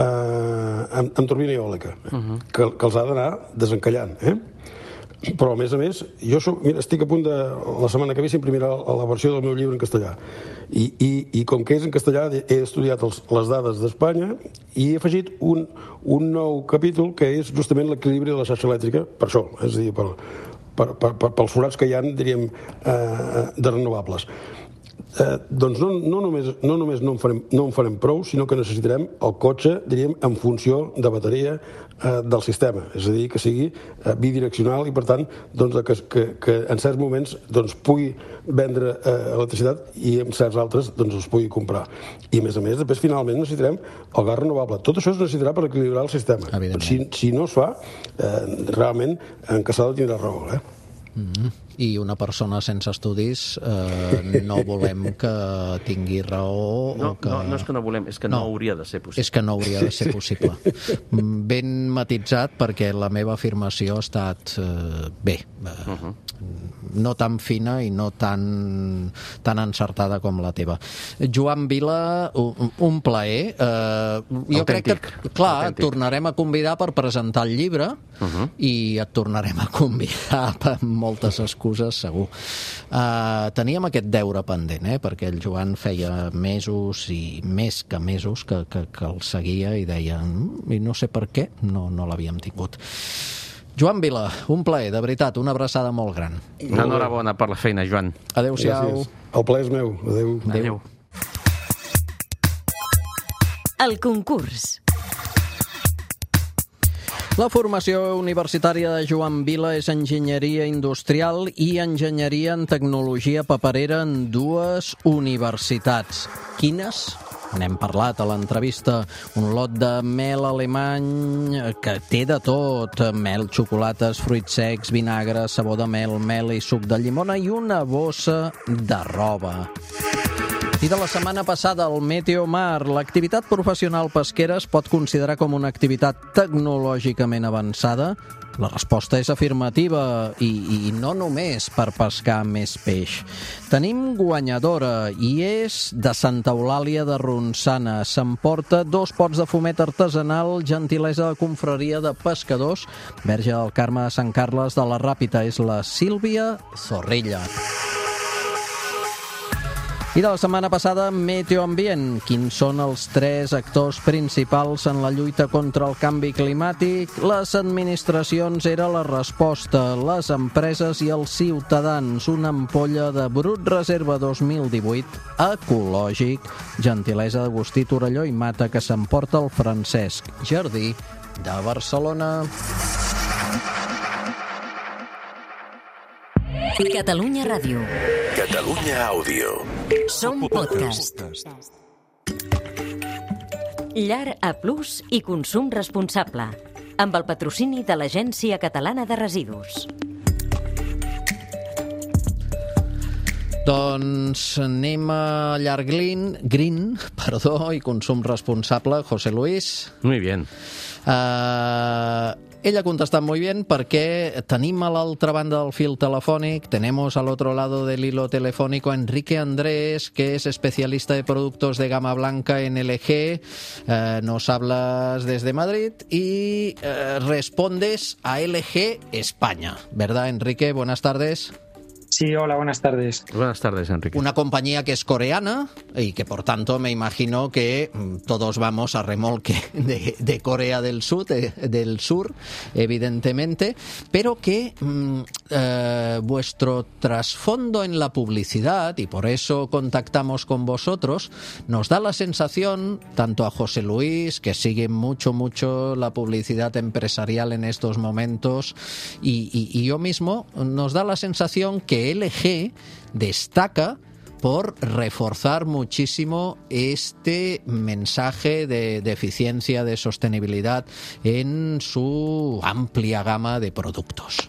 [SPEAKER 7] Uh, amb, amb turbina eòlica, uh -huh. que, que els ha d'anar desencallant, eh? Però, a més a més, jo soc, mira, estic a punt de... La setmana que ve s'imprimirà la versió del meu llibre en castellà. I, i, i com que és en castellà, he estudiat els, les dades d'Espanya i he afegit un, un nou capítol que és justament l'equilibri de la xarxa elèctrica, per això, és a dir, per, per, per, per, pels forats que hi ha, diríem, uh, de renovables. Eh, doncs no, no només, no, només no, en farem, no en farem prou, sinó que necessitarem el cotxe, diríem, en funció de bateria eh, del sistema, és a dir, que sigui eh, bidireccional i, per tant, doncs, que, que, que en certs moments doncs, pugui vendre eh, electricitat i en certs altres doncs, es pugui comprar. I, a més a més, després, finalment, necessitarem el gas renovable. Tot això es necessitarà per equilibrar el sistema. Si, si no es fa, eh, realment, en Casado tindrà raó, eh?
[SPEAKER 3] Mm-hmm. I una persona sense estudis eh, no volem que tingui raó
[SPEAKER 6] no,
[SPEAKER 3] o que...
[SPEAKER 6] No, no és que no volem, és que no, no hauria de ser possible.
[SPEAKER 3] És que no hauria de ser possible. Ben matitzat, perquè la meva afirmació ha estat eh, bé, eh, uh-huh. no tan fina i no tan, tan encertada com la teva. Joan Vila, un, un plaer. Eh, jo
[SPEAKER 6] Autèntic.
[SPEAKER 3] crec que, clar,
[SPEAKER 6] Autèntic.
[SPEAKER 3] tornarem a convidar per presentar el llibre uh-huh. i et tornarem a convidar per moltes excuses, segur. Uh, teníem aquest deure pendent, eh? Perquè el Joan feia mesos i més que mesos que, que, que el seguia i deia i no sé per què no, no l'havíem tingut. Joan Vila, un plaer, de veritat, una abraçada molt gran.
[SPEAKER 6] Una enhorabona per la feina, Joan.
[SPEAKER 3] Adéu-siau.
[SPEAKER 7] El plaer és meu. Adéu.
[SPEAKER 6] Adéu.
[SPEAKER 1] El concurs.
[SPEAKER 3] La formació universitària de Joan Vila és enginyeria industrial i enginyeria en tecnologia paperera en dues universitats. Quines? N'hem parlat a l'entrevista. Un lot de mel alemany que té de tot. Mel, xocolates, fruits secs, vinagre, sabó de mel, mel i suc de llimona i una bossa de roba. I de la setmana passada, el Meteomar, l'activitat professional pesquera es pot considerar com una activitat tecnològicament avançada? La resposta és afirmativa i, i no només per pescar més peix. Tenim guanyadora i és de Santa Eulàlia de Ronçana. S'emporta dos pots de fumet artesanal, gentilesa de confraria de pescadors, Verge del Carme de Sant Carles de la Ràpita. És la Sílvia Zorrilla. I de la setmana passada, Meteoambient. Quins són els tres actors principals en la lluita contra el canvi climàtic? Les administracions era la resposta, les empreses i els ciutadans. Una ampolla de Brut Reserva dos mil divuit, ecològic, gentilesa d'Agustí Torelló i Mata, que s'emporta el Francesc Jardí de Barcelona.
[SPEAKER 1] Catalunya Ràdio.
[SPEAKER 2] Catalunya Àudio.
[SPEAKER 1] Som podcast. Llar A Plus i consum responsable. Amb el patrocini de l'Agència Catalana de Residus.
[SPEAKER 3] Doncs anem a llar green, green perdó, i consum responsable. José Luis.
[SPEAKER 6] Muy bien.
[SPEAKER 3] Uh, ella ha contestat muy bien perquè tenim a l'altra banda del fil telefònic, tenemos al otro lado del hilo telefónico a Enrique Andrés, que es especialista de productos de gama blanca en L G. Uh, nos hablas desde Madrid y uh, respondes a L G España, ¿verdad, Enrique? Buenas tardes.
[SPEAKER 8] Sí, hola, buenas tardes.
[SPEAKER 6] Buenas tardes, Enrique.
[SPEAKER 3] Una compañía que es coreana y que, por tanto, me imagino que todos vamos a remolque de, de Corea del Sur, de, del Sur, evidentemente, pero que mm, eh, vuestro trasfondo en la publicidad, y por eso contactamos con vosotros, nos da la sensación, tanto a José Luis, que sigue mucho, mucho la publicidad empresarial en estos momentos, y, y, y yo mismo, nos da la sensación que L G destaca por reforzar muchísimo este mensaje de, de eficiencia, de sostenibilidad en su amplia gama de productos.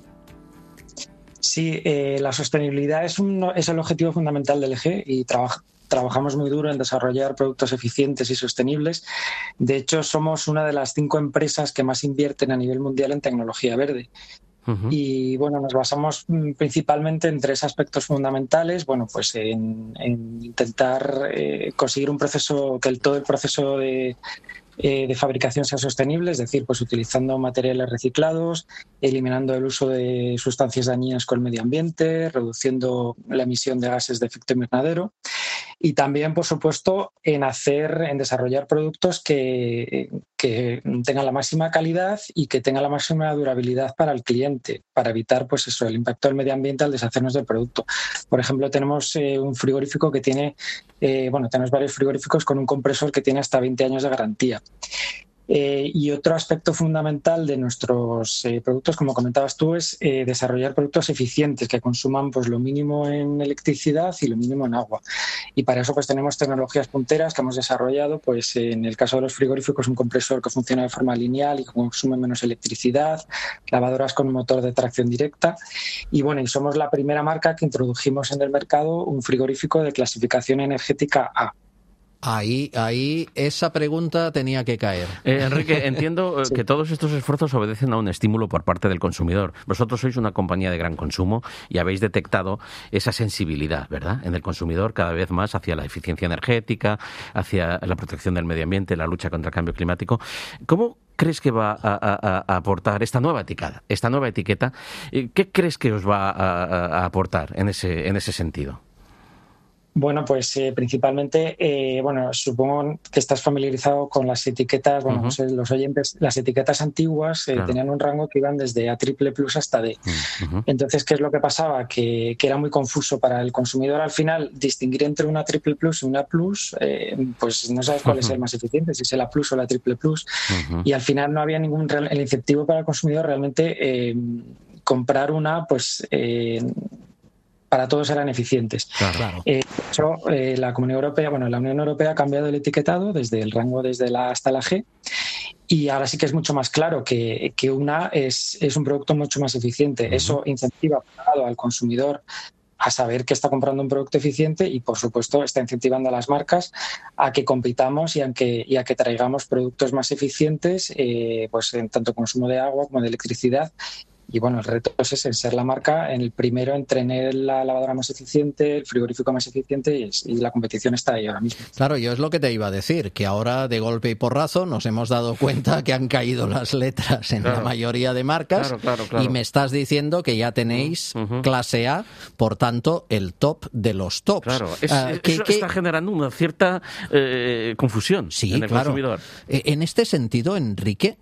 [SPEAKER 8] Sí, eh, la sostenibilidad es, un, es el objetivo fundamental de L G y trabaja. Trabajamos muy duro en desarrollar productos eficientes y sostenibles. De hecho, somos una de las cinco empresas que más invierten a nivel mundial en tecnología verde. Uh-huh. Y bueno, nos basamos principalmente en tres aspectos fundamentales. Bueno, pues en, en intentar eh, conseguir un proceso, que el, todo el proceso de, eh, de fabricación sea sostenible, es decir, pues utilizando materiales reciclados, eliminando el uso de sustancias dañinas con el medio ambiente, reduciendo la emisión de gases de efecto invernadero. Y también, por supuesto, en hacer, en desarrollar productos que, que tengan la máxima calidad y que tengan la máxima durabilidad para el cliente, para evitar, pues eso, el impacto del medio ambiente al deshacernos del producto. Por ejemplo, tenemos eh, un frigorífico que tiene, eh, bueno, tenemos varios frigoríficos con un compresor que tiene hasta veinte años de garantía. Eh, y otro aspecto fundamental de nuestros eh, productos, como comentabas tú, es eh, desarrollar productos eficientes que consuman pues, lo mínimo en electricidad y lo mínimo en agua. Y para eso pues, tenemos tecnologías punteras que hemos desarrollado. Pues, en el caso de los frigoríficos, un compresor que funciona de forma lineal y que consume menos electricidad, lavadoras con motor de tracción directa. Y bueno, y somos la primera marca que introdujimos en el mercado un frigorífico de clasificación energética A.
[SPEAKER 3] Ahí, ahí esa pregunta tenía que caer.
[SPEAKER 6] Eh, Enrique, entiendo sí. que todos estos esfuerzos obedecen a un estímulo por parte del consumidor. Vosotros sois una compañía de gran consumo y habéis detectado esa sensibilidad, ¿verdad?, en el consumidor cada vez más hacia la eficiencia energética, hacia la protección del medio ambiente, la lucha contra el cambio climático. ¿Cómo crees que va a, a, a aportar esta nueva etiqueta? Esta nueva etiqueta, ¿qué crees que os va a, a aportar en ese, en ese sentido?
[SPEAKER 8] Bueno, pues eh, principalmente, eh, bueno, supongo que estás familiarizado con las etiquetas, bueno, uh-huh. no sé, los oyentes, las etiquetas antiguas eh, claro. tenían un rango que iban desde A triple plus hasta D. Uh-huh. Entonces, ¿qué es lo que pasaba? Que, que era muy confuso para el consumidor al final distinguir entre una triple plus y una plus, eh, pues no sabes cuál uh-huh. es el más eficiente, si es la plus o la triple plus. Uh-huh. Y al final no había ningún real, el incentivo para el consumidor realmente eh, comprar una, pues... Eh, para todos eran eficientes. Claro. Eh, de hecho, eh, la Comunidad Europea, bueno, la Unión Europea ha cambiado el etiquetado desde el rango desde la A hasta la G, y ahora sí que es mucho más claro que, que una es, es un producto mucho más eficiente. Uh-huh. Eso incentiva al consumidor a saber que está comprando un producto eficiente y, por supuesto, está incentivando a las marcas a que compitamos y a que, y a que traigamos productos más eficientes, eh, pues en tanto consumo de agua como de electricidad. Y bueno, el reto es ese, en ser la marca, en el primero en tener la lavadora más eficiente, el frigorífico más eficiente, y, y la competición está ahí ahora mismo.
[SPEAKER 3] Claro, yo es lo que te iba a decir, que ahora de golpe y porrazo nos hemos dado cuenta que han caído las letras en claro. la mayoría de marcas, claro, claro, claro. y me estás diciendo que ya tenéis uh-huh. clase A, por tanto, el top de los tops.
[SPEAKER 6] Claro, es, uh, que, eso que... está generando una cierta eh, confusión
[SPEAKER 3] sí,
[SPEAKER 6] en el
[SPEAKER 3] claro.
[SPEAKER 6] consumidor.
[SPEAKER 3] En este sentido, Enrique,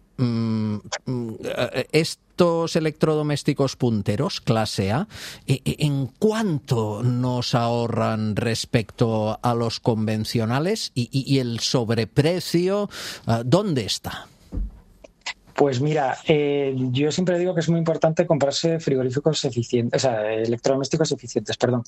[SPEAKER 3] estos electrodomésticos punteros, clase A, ¿en cuánto nos ahorran respecto a los convencionales? Y, y, y el sobreprecio, ¿dónde está?
[SPEAKER 8] Pues mira, eh, yo siempre digo que es muy importante comprarse frigoríficos eficientes, o sea, electrodomésticos eficientes, perdón.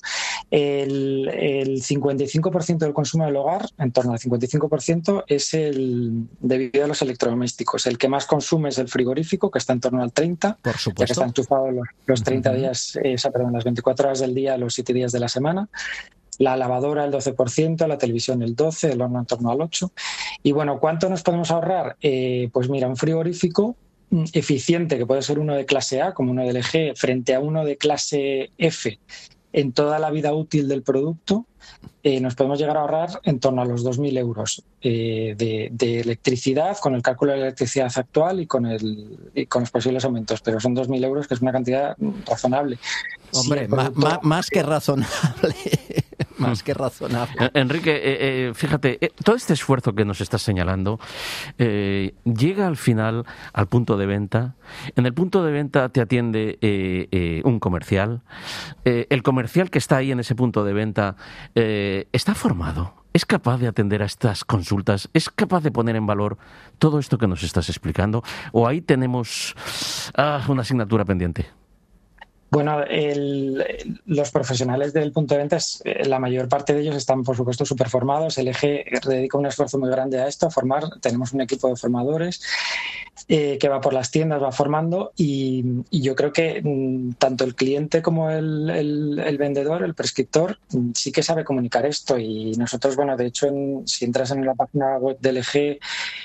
[SPEAKER 8] El, el cincuenta y cinco por ciento del consumo del hogar, en torno al cincuenta y cinco por ciento, es el debido a los electrodomésticos. El que más consume es el frigorífico, que está en torno al treinta por ciento, ya que está enchufado los, los treinta uh-huh. días, eh, o sea, perdón, las veinticuatro horas del día, los siete días de la semana. La lavadora el doce por ciento, la televisión el doce por ciento, el horno en torno al ocho por ciento. Y bueno, ¿cuánto nos podemos ahorrar? Eh, pues mira, un frigorífico eficiente, que puede ser uno de clase A, como uno de L G, frente a uno de clase F, en toda la vida útil del producto, eh, nos podemos llegar a ahorrar en torno a los dos mil euros eh, de, de electricidad, con el cálculo de la electricidad actual y con, el, y con los posibles aumentos. Pero son dos mil euros, que es una cantidad razonable.
[SPEAKER 3] Hombre,
[SPEAKER 8] sí, producto...
[SPEAKER 3] ma, ma, más que razonable. Más que razonable.
[SPEAKER 6] Enrique, eh, eh, fíjate, eh, todo este esfuerzo que nos estás señalando eh, llega al final al punto de venta. En el punto de venta te atiende eh, eh, un comercial. Eh, el comercial que está ahí en ese punto de venta eh, está formado. ¿Es capaz de atender a estas consultas? ¿Es capaz de poner en valor todo esto que nos estás explicando? ¿O ahí tenemos ah, una asignatura pendiente?
[SPEAKER 8] Bueno, el, los profesionales del punto de venta, la mayor parte de ellos están, por supuesto, súper formados. El eje dedica un esfuerzo muy grande a esto, a formar. Tenemos un equipo de formadores eh, que va por las tiendas, va formando y, y yo creo que m, tanto el cliente como el, el, el vendedor, el prescriptor, sí que sabe comunicar esto. Y nosotros, bueno, de hecho, en, si entras en la página web del eje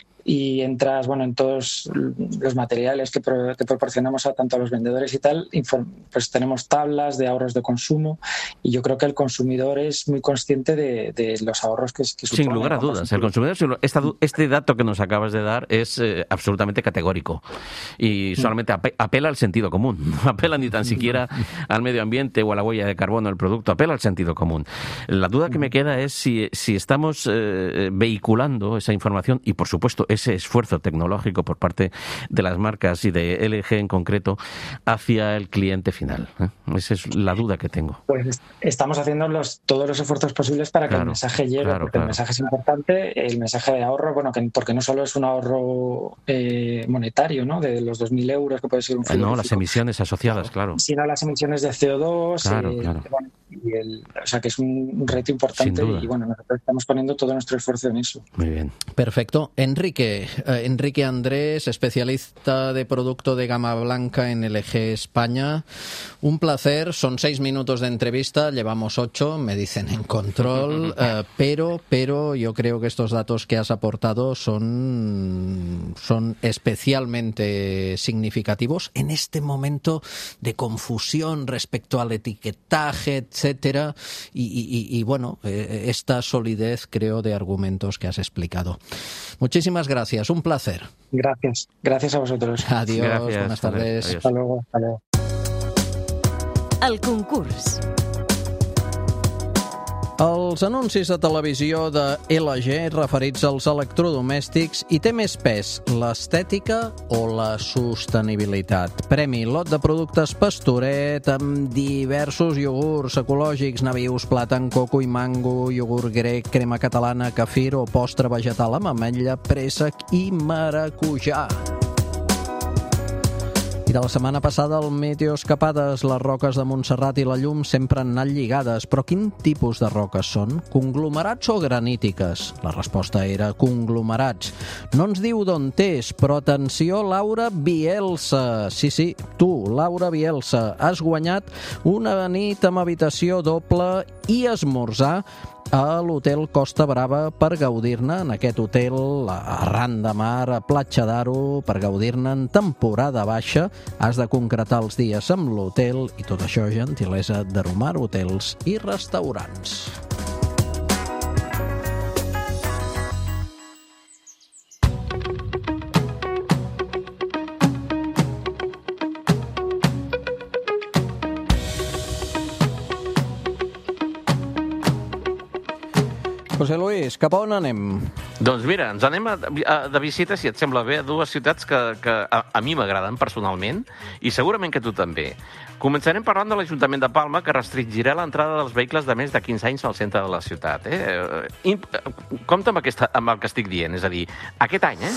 [SPEAKER 8] y entras, bueno, en todos los materiales que, pro, que proporcionamos a tanto a los vendedores y tal, inform, pues tenemos tablas de ahorros de consumo y yo creo que el consumidor es muy consciente de, de los ahorros que, que supone.
[SPEAKER 6] Sin lugar a dudas, el consumidor, esta, este dato que nos acabas de dar es eh, absolutamente categórico y solamente ape, apela al sentido común, no apela ni tan siquiera al medio ambiente o a la huella de carbono del producto, apela al sentido común. La duda que me queda es si, si estamos eh, vehiculando esa información y, por supuesto, ese esfuerzo tecnológico por parte de las marcas y de L G en concreto hacia el cliente final. ¿eh? Esa es la duda que tengo.
[SPEAKER 8] Pues estamos haciendo los, todos los esfuerzos posibles para que
[SPEAKER 6] claro,
[SPEAKER 8] el mensaje llegue,
[SPEAKER 6] claro,
[SPEAKER 8] porque
[SPEAKER 6] claro.
[SPEAKER 8] el mensaje es importante, el mensaje de ahorro, bueno, que, porque no solo es un ahorro eh, monetario, ¿no? De los dos mil euros que puede ser un frigorífico.
[SPEAKER 6] No, las emisiones asociadas, claro. claro.
[SPEAKER 8] Sino las emisiones de C O dos,
[SPEAKER 6] claro,
[SPEAKER 8] eh,
[SPEAKER 6] claro.
[SPEAKER 8] Bueno, y el, o sea que es un, un reto importante y bueno, nosotros estamos poniendo todo nuestro esfuerzo en eso.
[SPEAKER 6] Muy bien.
[SPEAKER 3] Perfecto. Enrique, eh, Enrique Andrés, especialista de producto de gama blanca en L G España. Un placer, son seis minutos de entrevista, llevamos ocho, me dicen en control, eh, pero, pero yo creo que estos datos que has aportado son, son especialmente significativos en este momento de confusión respecto al etiquetaje, etcétera, y, y, y bueno, eh, esta solidez, creo, de argumentos que has explicado. Muchísimas gracias, un placer.
[SPEAKER 8] Gracias, gracias a vosotros.
[SPEAKER 3] Adiós,
[SPEAKER 6] gracias,
[SPEAKER 3] buenas tardes.
[SPEAKER 6] Adiós.
[SPEAKER 8] Hasta luego, hasta luego.
[SPEAKER 1] El concurs.
[SPEAKER 3] Els anuncis de televisió de L G referits als electrodomèstics i té més pes l'estètica o la sostenibilitat. Premi lot de productes Pastoret amb diversos iogurts ecològics, nabius, plàtan, coco i mango, iogurt grec, crema catalana, kefir o postre vegetal amb ametlla, préssec i maracujà. I de la setmana passada el Meteo Escapades, les roques de Montserrat i la llum sempre han anat lligades. Però quin tipus de roques són? Conglomerats o granítiques? La resposta era conglomerats. No ens diu d'on és, però atenció, Laura Bielsa. Sí, sí, tu, Laura Bielsa, has guanyat una nit amb habitació doble i esmorzar a l'hotel Costa Brava per gaudir-ne en aquest hotel arran de mar a Platja d'Aro, per gaudir-ne en temporada baixa. Has de concretar els dies amb l'hotel i tot això gentilesa d'Aromar Hotels i Restaurants. José Luis, cap a on anem?
[SPEAKER 6] Doncs mira, ens anem a, a, de visita, si et sembla bé, a dues ciutats que, que a, a mi m'agraden personalment i segurament que tu també. Començarem parlant de l'Ajuntament de Palma, que restringirà l'entrada dels vehicles de més de quinze anys al centre de la ciutat. Eh? Compte amb, aquesta, amb el que estic dient, és a dir, aquest any, eh?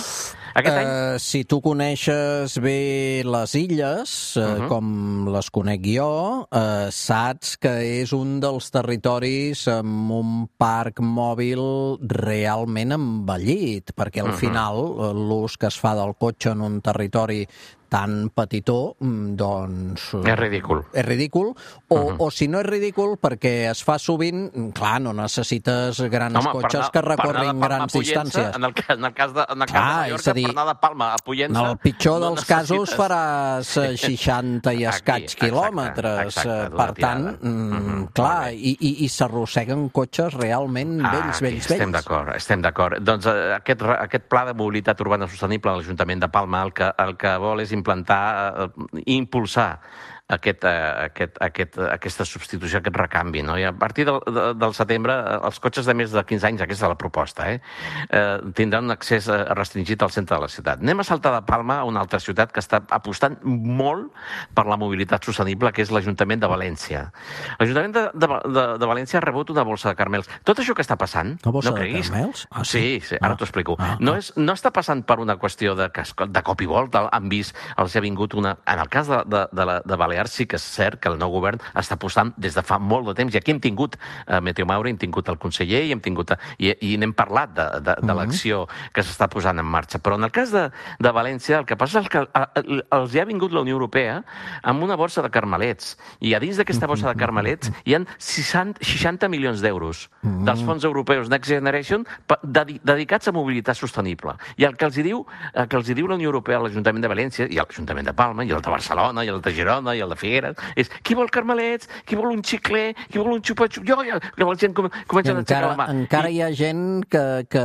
[SPEAKER 6] Aquest any...
[SPEAKER 3] Uh, si tu coneixes bé les illes, uh, uh-huh. com les conec jo, uh, saps que és un dels territoris amb un parc mòbil realment envellit, perquè al uh-huh. final l'ús que es fa del cotxe en un territori tan petitó, doncs...
[SPEAKER 6] És ridícul.
[SPEAKER 3] És ridícul, o, uh-huh. o si no és ridícul, perquè es fa sovint, clar, no necessites grans Home, cotxes anar, que recorrin grans distàncies.
[SPEAKER 6] En el, en el cas de, en el cas ah, de Mallorca, dir, per anar de Palma a Pollença...
[SPEAKER 3] En el pitjor
[SPEAKER 6] no
[SPEAKER 3] dels
[SPEAKER 6] necessites...
[SPEAKER 3] casos faràs seixanta i escaig Aquí, quilòmetres. Exacte, exacte, per tant, mm, clar, i, i, i s'arrosseguen cotxes realment
[SPEAKER 6] ah,
[SPEAKER 3] vells, vells,
[SPEAKER 6] vells.
[SPEAKER 3] Estem
[SPEAKER 6] d'acord, estem d'acord. Doncs eh, aquest, aquest pla de mobilitat urbana sostenible a l'Ajuntament de Palma el que, el que vol és implantar i impulsar aquest, aquest, aquest, aquesta substitució, aquest recanvi. No? I a partir del, del setembre, els cotxes de més de quinze anys, aquesta és la proposta, eh? Eh, tindran un accés restringit al centre de la ciutat. Anem a saltar de Palma a una altra ciutat que està apostant molt per la mobilitat sostenible, que és l'Ajuntament de València. L'Ajuntament de, de, de, de València ha rebut una bolsa de caramels. Tot això que està passant...
[SPEAKER 3] Una bolsa
[SPEAKER 6] no
[SPEAKER 3] de
[SPEAKER 6] creguis...
[SPEAKER 3] caramels?
[SPEAKER 6] Ah, sí, sí, sí ara ah, t'ho explico.
[SPEAKER 3] Ah,
[SPEAKER 6] no,
[SPEAKER 3] ah.
[SPEAKER 6] és, no està passant per una qüestió de, de cop i volta, han vist, els ha vingut una... En el cas de, de, de, la, de Balears sí que és cert que el nou govern està apostant des de fa molt de temps, i aquí hem tingut a eh, Meteo Maure, hem tingut el conseller i hem tingut, i, i n'hem parlat de, de, de l'acció que s'està posant en marxa. Però en el cas de, de València el que passa és que els hi ha vingut la Unió Europea amb una borsa de carmelets, i a dins d'aquesta borsa de carmelets hi ha seixanta milions d'euros dels fons europeus Next Generation dedicats a mobilitat sostenible. I el que els hi diu, el que els hi diu la Unió Europea a l'Ajuntament de València, i a l'Ajuntament de Palma, i el de Barcelona, i el de Girona, i el de Figueres, és qui vol carmelets, qui vol un xicler, qui vol un xupa-xup... Jo, jo, que la gent com, comença a aixecar la mà.
[SPEAKER 3] Encara I... hi ha gent que, que,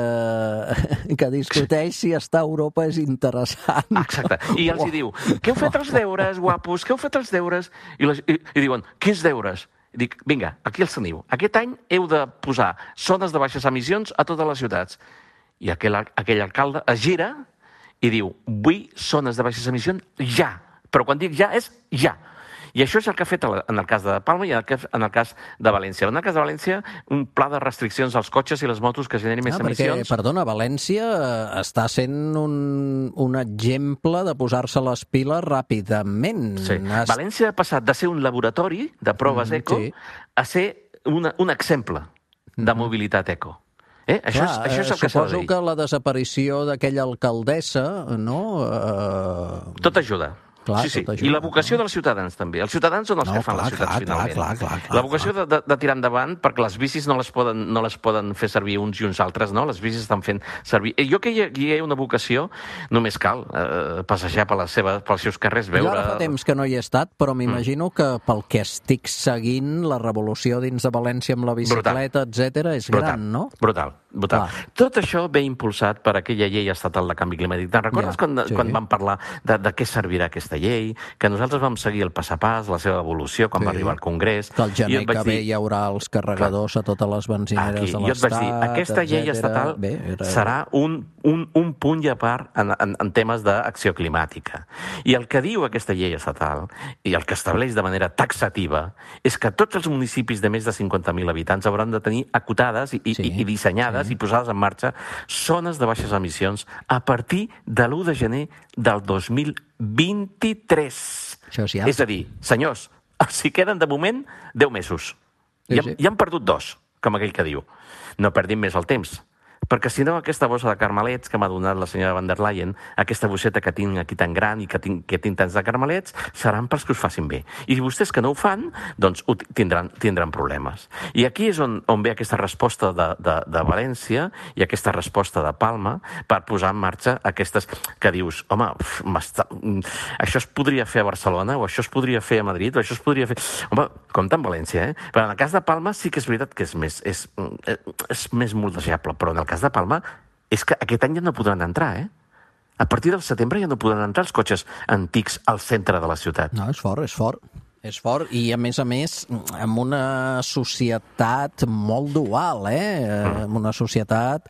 [SPEAKER 3] que discuteix si estar a Europa és interessant.
[SPEAKER 6] Exacte. I els hi diu, què heu fet els deures, guapos? Què heu fet els deures? I, les, i, i diuen, quins deures? I dic, vinga, aquí els teniu. Aquest any heu de posar zones de baixes emissions a totes les ciutats. I aquell, aquell alcalde es gira i diu, vull zones de baixes emissions ja. Però quan dic ja, és ja. I això és el que ha fet en el cas de Palma i en el cas de València. En el cas de València, un pla de restriccions als cotxes i les motos que generin més ah, emissions...
[SPEAKER 3] Perquè, perdona, València està sent un, un exemple de posar-se les piles ràpidament.
[SPEAKER 6] Sí. Has... València ha passat de ser un laboratori de proves mm, eco sí. a ser una, un exemple de mm. mobilitat eco. Eh? Això, Clar, és, això és el que s'ha de dir.
[SPEAKER 3] Suposo que la desaparició d'aquella alcaldessa, no? Uh...
[SPEAKER 6] Tot ajuda. Clar, sí, sí. I la vocació dels ciutadans, també. Els ciutadans són els no, que fan clar, les ciutats, clar, finalment.
[SPEAKER 3] Clar, clar, clar,
[SPEAKER 6] la vocació de, de, de tirar endavant, perquè les bicis no les, poden, no les poden fer servir uns i uns altres, no? Les bicis estan fent servir... Jo que hi ha, hi ha una vocació, només cal eh, passejar per la seva, pels seus carrers, veure...
[SPEAKER 3] Jo ara fa temps que no hi he estat, però m'imagino mm. que pel que estic seguint, la revolució dins de València amb la bicicleta, etcètera, és brutal. Gran, no?
[SPEAKER 6] Brutal, brutal. Clar. Tot això ve impulsat per aquella llei estatal de canvi climàtic. Te'n recordes ja, quan, sí. quan vam parlar de, de què servirà aquesta llei? Que nosaltres vam seguir el pas a pas, la seva evolució, quan sí. va arribar al Congrés.
[SPEAKER 3] Que el gener que ve hi haurà els carregadors clar, a totes les benzineres aquí, de l'Estat, jo et vaig dir,
[SPEAKER 6] aquesta
[SPEAKER 3] etcètera.
[SPEAKER 6] Llei estatal bé, era... serà un, un, un punt i a part en, en, en temes d'acció climàtica. I el que diu aquesta llei estatal, i el que estableix de manera taxativa, és que tots els municipis de més de cinquanta mil habitants hauran de tenir acotades i, sí, i, i dissenyades sí. i posades en marxa zones de baixes emissions a partir de l'u de gener del dos mil vint-i-tres.
[SPEAKER 3] Això és ja.
[SPEAKER 6] És a dir, senyors, els hi queden de moment deu mesos. Sí, ja, sí. ja han perdut dos, com aquell que diu. No perdim més el temps. Perquè si no, aquesta bossa de carmelets que m'ha donat la senyora van der Leyen, aquesta bosseta que tinc aquí tan gran i que tinc, que tinc tants de carmelets, seran pels que us facin bé. I vostès que no ho fan, doncs ho tindran, tindran problemes. I aquí és on, on ve aquesta resposta de, de, de València i aquesta resposta de Palma per posar en marxa aquestes que dius, home, uf, això es podria fer a Barcelona, o això es podria fer a Madrid, o això es podria fer... Home, compte amb València, eh? Però en el cas de Palma sí que és veritat que és més, és, és més moldejable, però en el cas de Palma és que aquest any ja no podran entrar, eh? A partir del setembre ja no podran entrar els cotxes antics al centre de la ciutat.
[SPEAKER 3] No, és fort, és fort. És fort i, a més a més, amb una societat molt dual, eh? Mm. Amb una societat...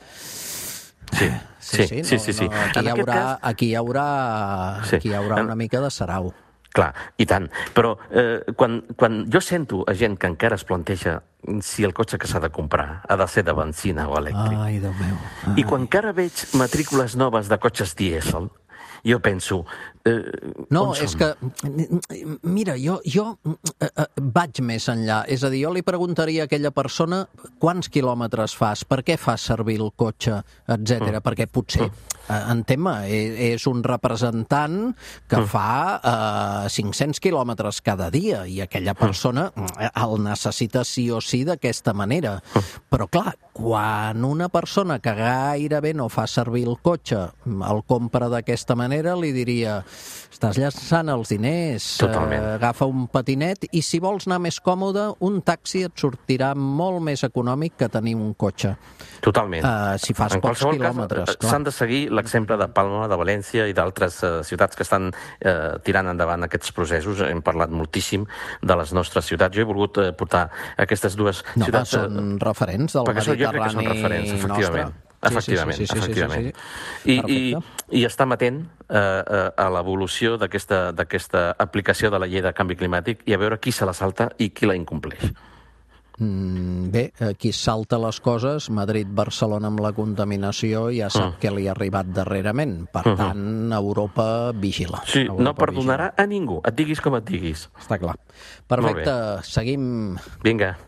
[SPEAKER 6] Sí, sí, sí, sí.
[SPEAKER 3] No,
[SPEAKER 6] sí, sí.
[SPEAKER 3] No, aquí, hi haurà, cas... aquí hi haurà,
[SPEAKER 6] sí.
[SPEAKER 3] aquí hi haurà una mica de sarau.
[SPEAKER 6] Clar, i tant. Però eh, quan, quan jo sento a gent que encara es planteja si el cotxe que s'ha de comprar ha de ser de benzina o elèctric.
[SPEAKER 3] Ai, Déu meu. Ai.
[SPEAKER 6] I quan encara veig matrícules noves de cotxes dièsel, jo penso... Eh,
[SPEAKER 3] no, és que... Mira, jo, jo eh, eh, vaig més enllà. És a dir, jo li preguntaria a aquella persona quants quilòmetres fas, per què fas servir el cotxe, etcètera. Mm. Perquè potser, eh, entenc-me, és un representant que mm. fa eh, cinc-cents quilòmetres cada dia i aquella persona mm. el necessita sí o sí d'aquesta manera. Mm. Però, clar, quan una persona que gairebé no fa servir el cotxe el compra d'aquesta manera, li diria... Estàs llançant els diners, eh, agafa un patinet i si vols anar més còmode, un taxi et sortirà molt més econòmic que tenir un cotxe.
[SPEAKER 6] Totalment.
[SPEAKER 3] Uh, si fas
[SPEAKER 6] en
[SPEAKER 3] pocs quilòmetres.
[SPEAKER 6] S'han de seguir l'exemple de Palma, de València i d'altres uh, ciutats que estan uh, tirant endavant aquests processos. Hem parlat moltíssim de les nostres ciutats. Jo he volgut uh, portar aquestes dues
[SPEAKER 3] no,
[SPEAKER 6] ciutats...
[SPEAKER 3] No, són referents del Mediterrani nostre.
[SPEAKER 6] Efectivament,
[SPEAKER 3] sí, sí, sí,
[SPEAKER 6] efectivament.
[SPEAKER 3] Sí, sí, sí.
[SPEAKER 6] I, i, I estem atent eh, a l'evolució d'aquesta aplicació de la llei de canvi climàtic i a veure qui se la salta i qui la incompleix.
[SPEAKER 3] Mm, bé, qui salta les coses, Madrid-Barcelona amb la contaminació ja sap mm. què li ha arribat darrerament. Per mm -hmm. tant, Europa vigila.
[SPEAKER 6] Sí,
[SPEAKER 3] Europa
[SPEAKER 6] no perdonarà
[SPEAKER 3] vigila.
[SPEAKER 6] a ningú, et diguis com et diguis.
[SPEAKER 3] Està clar. Perfecte, seguim.
[SPEAKER 6] Vinga.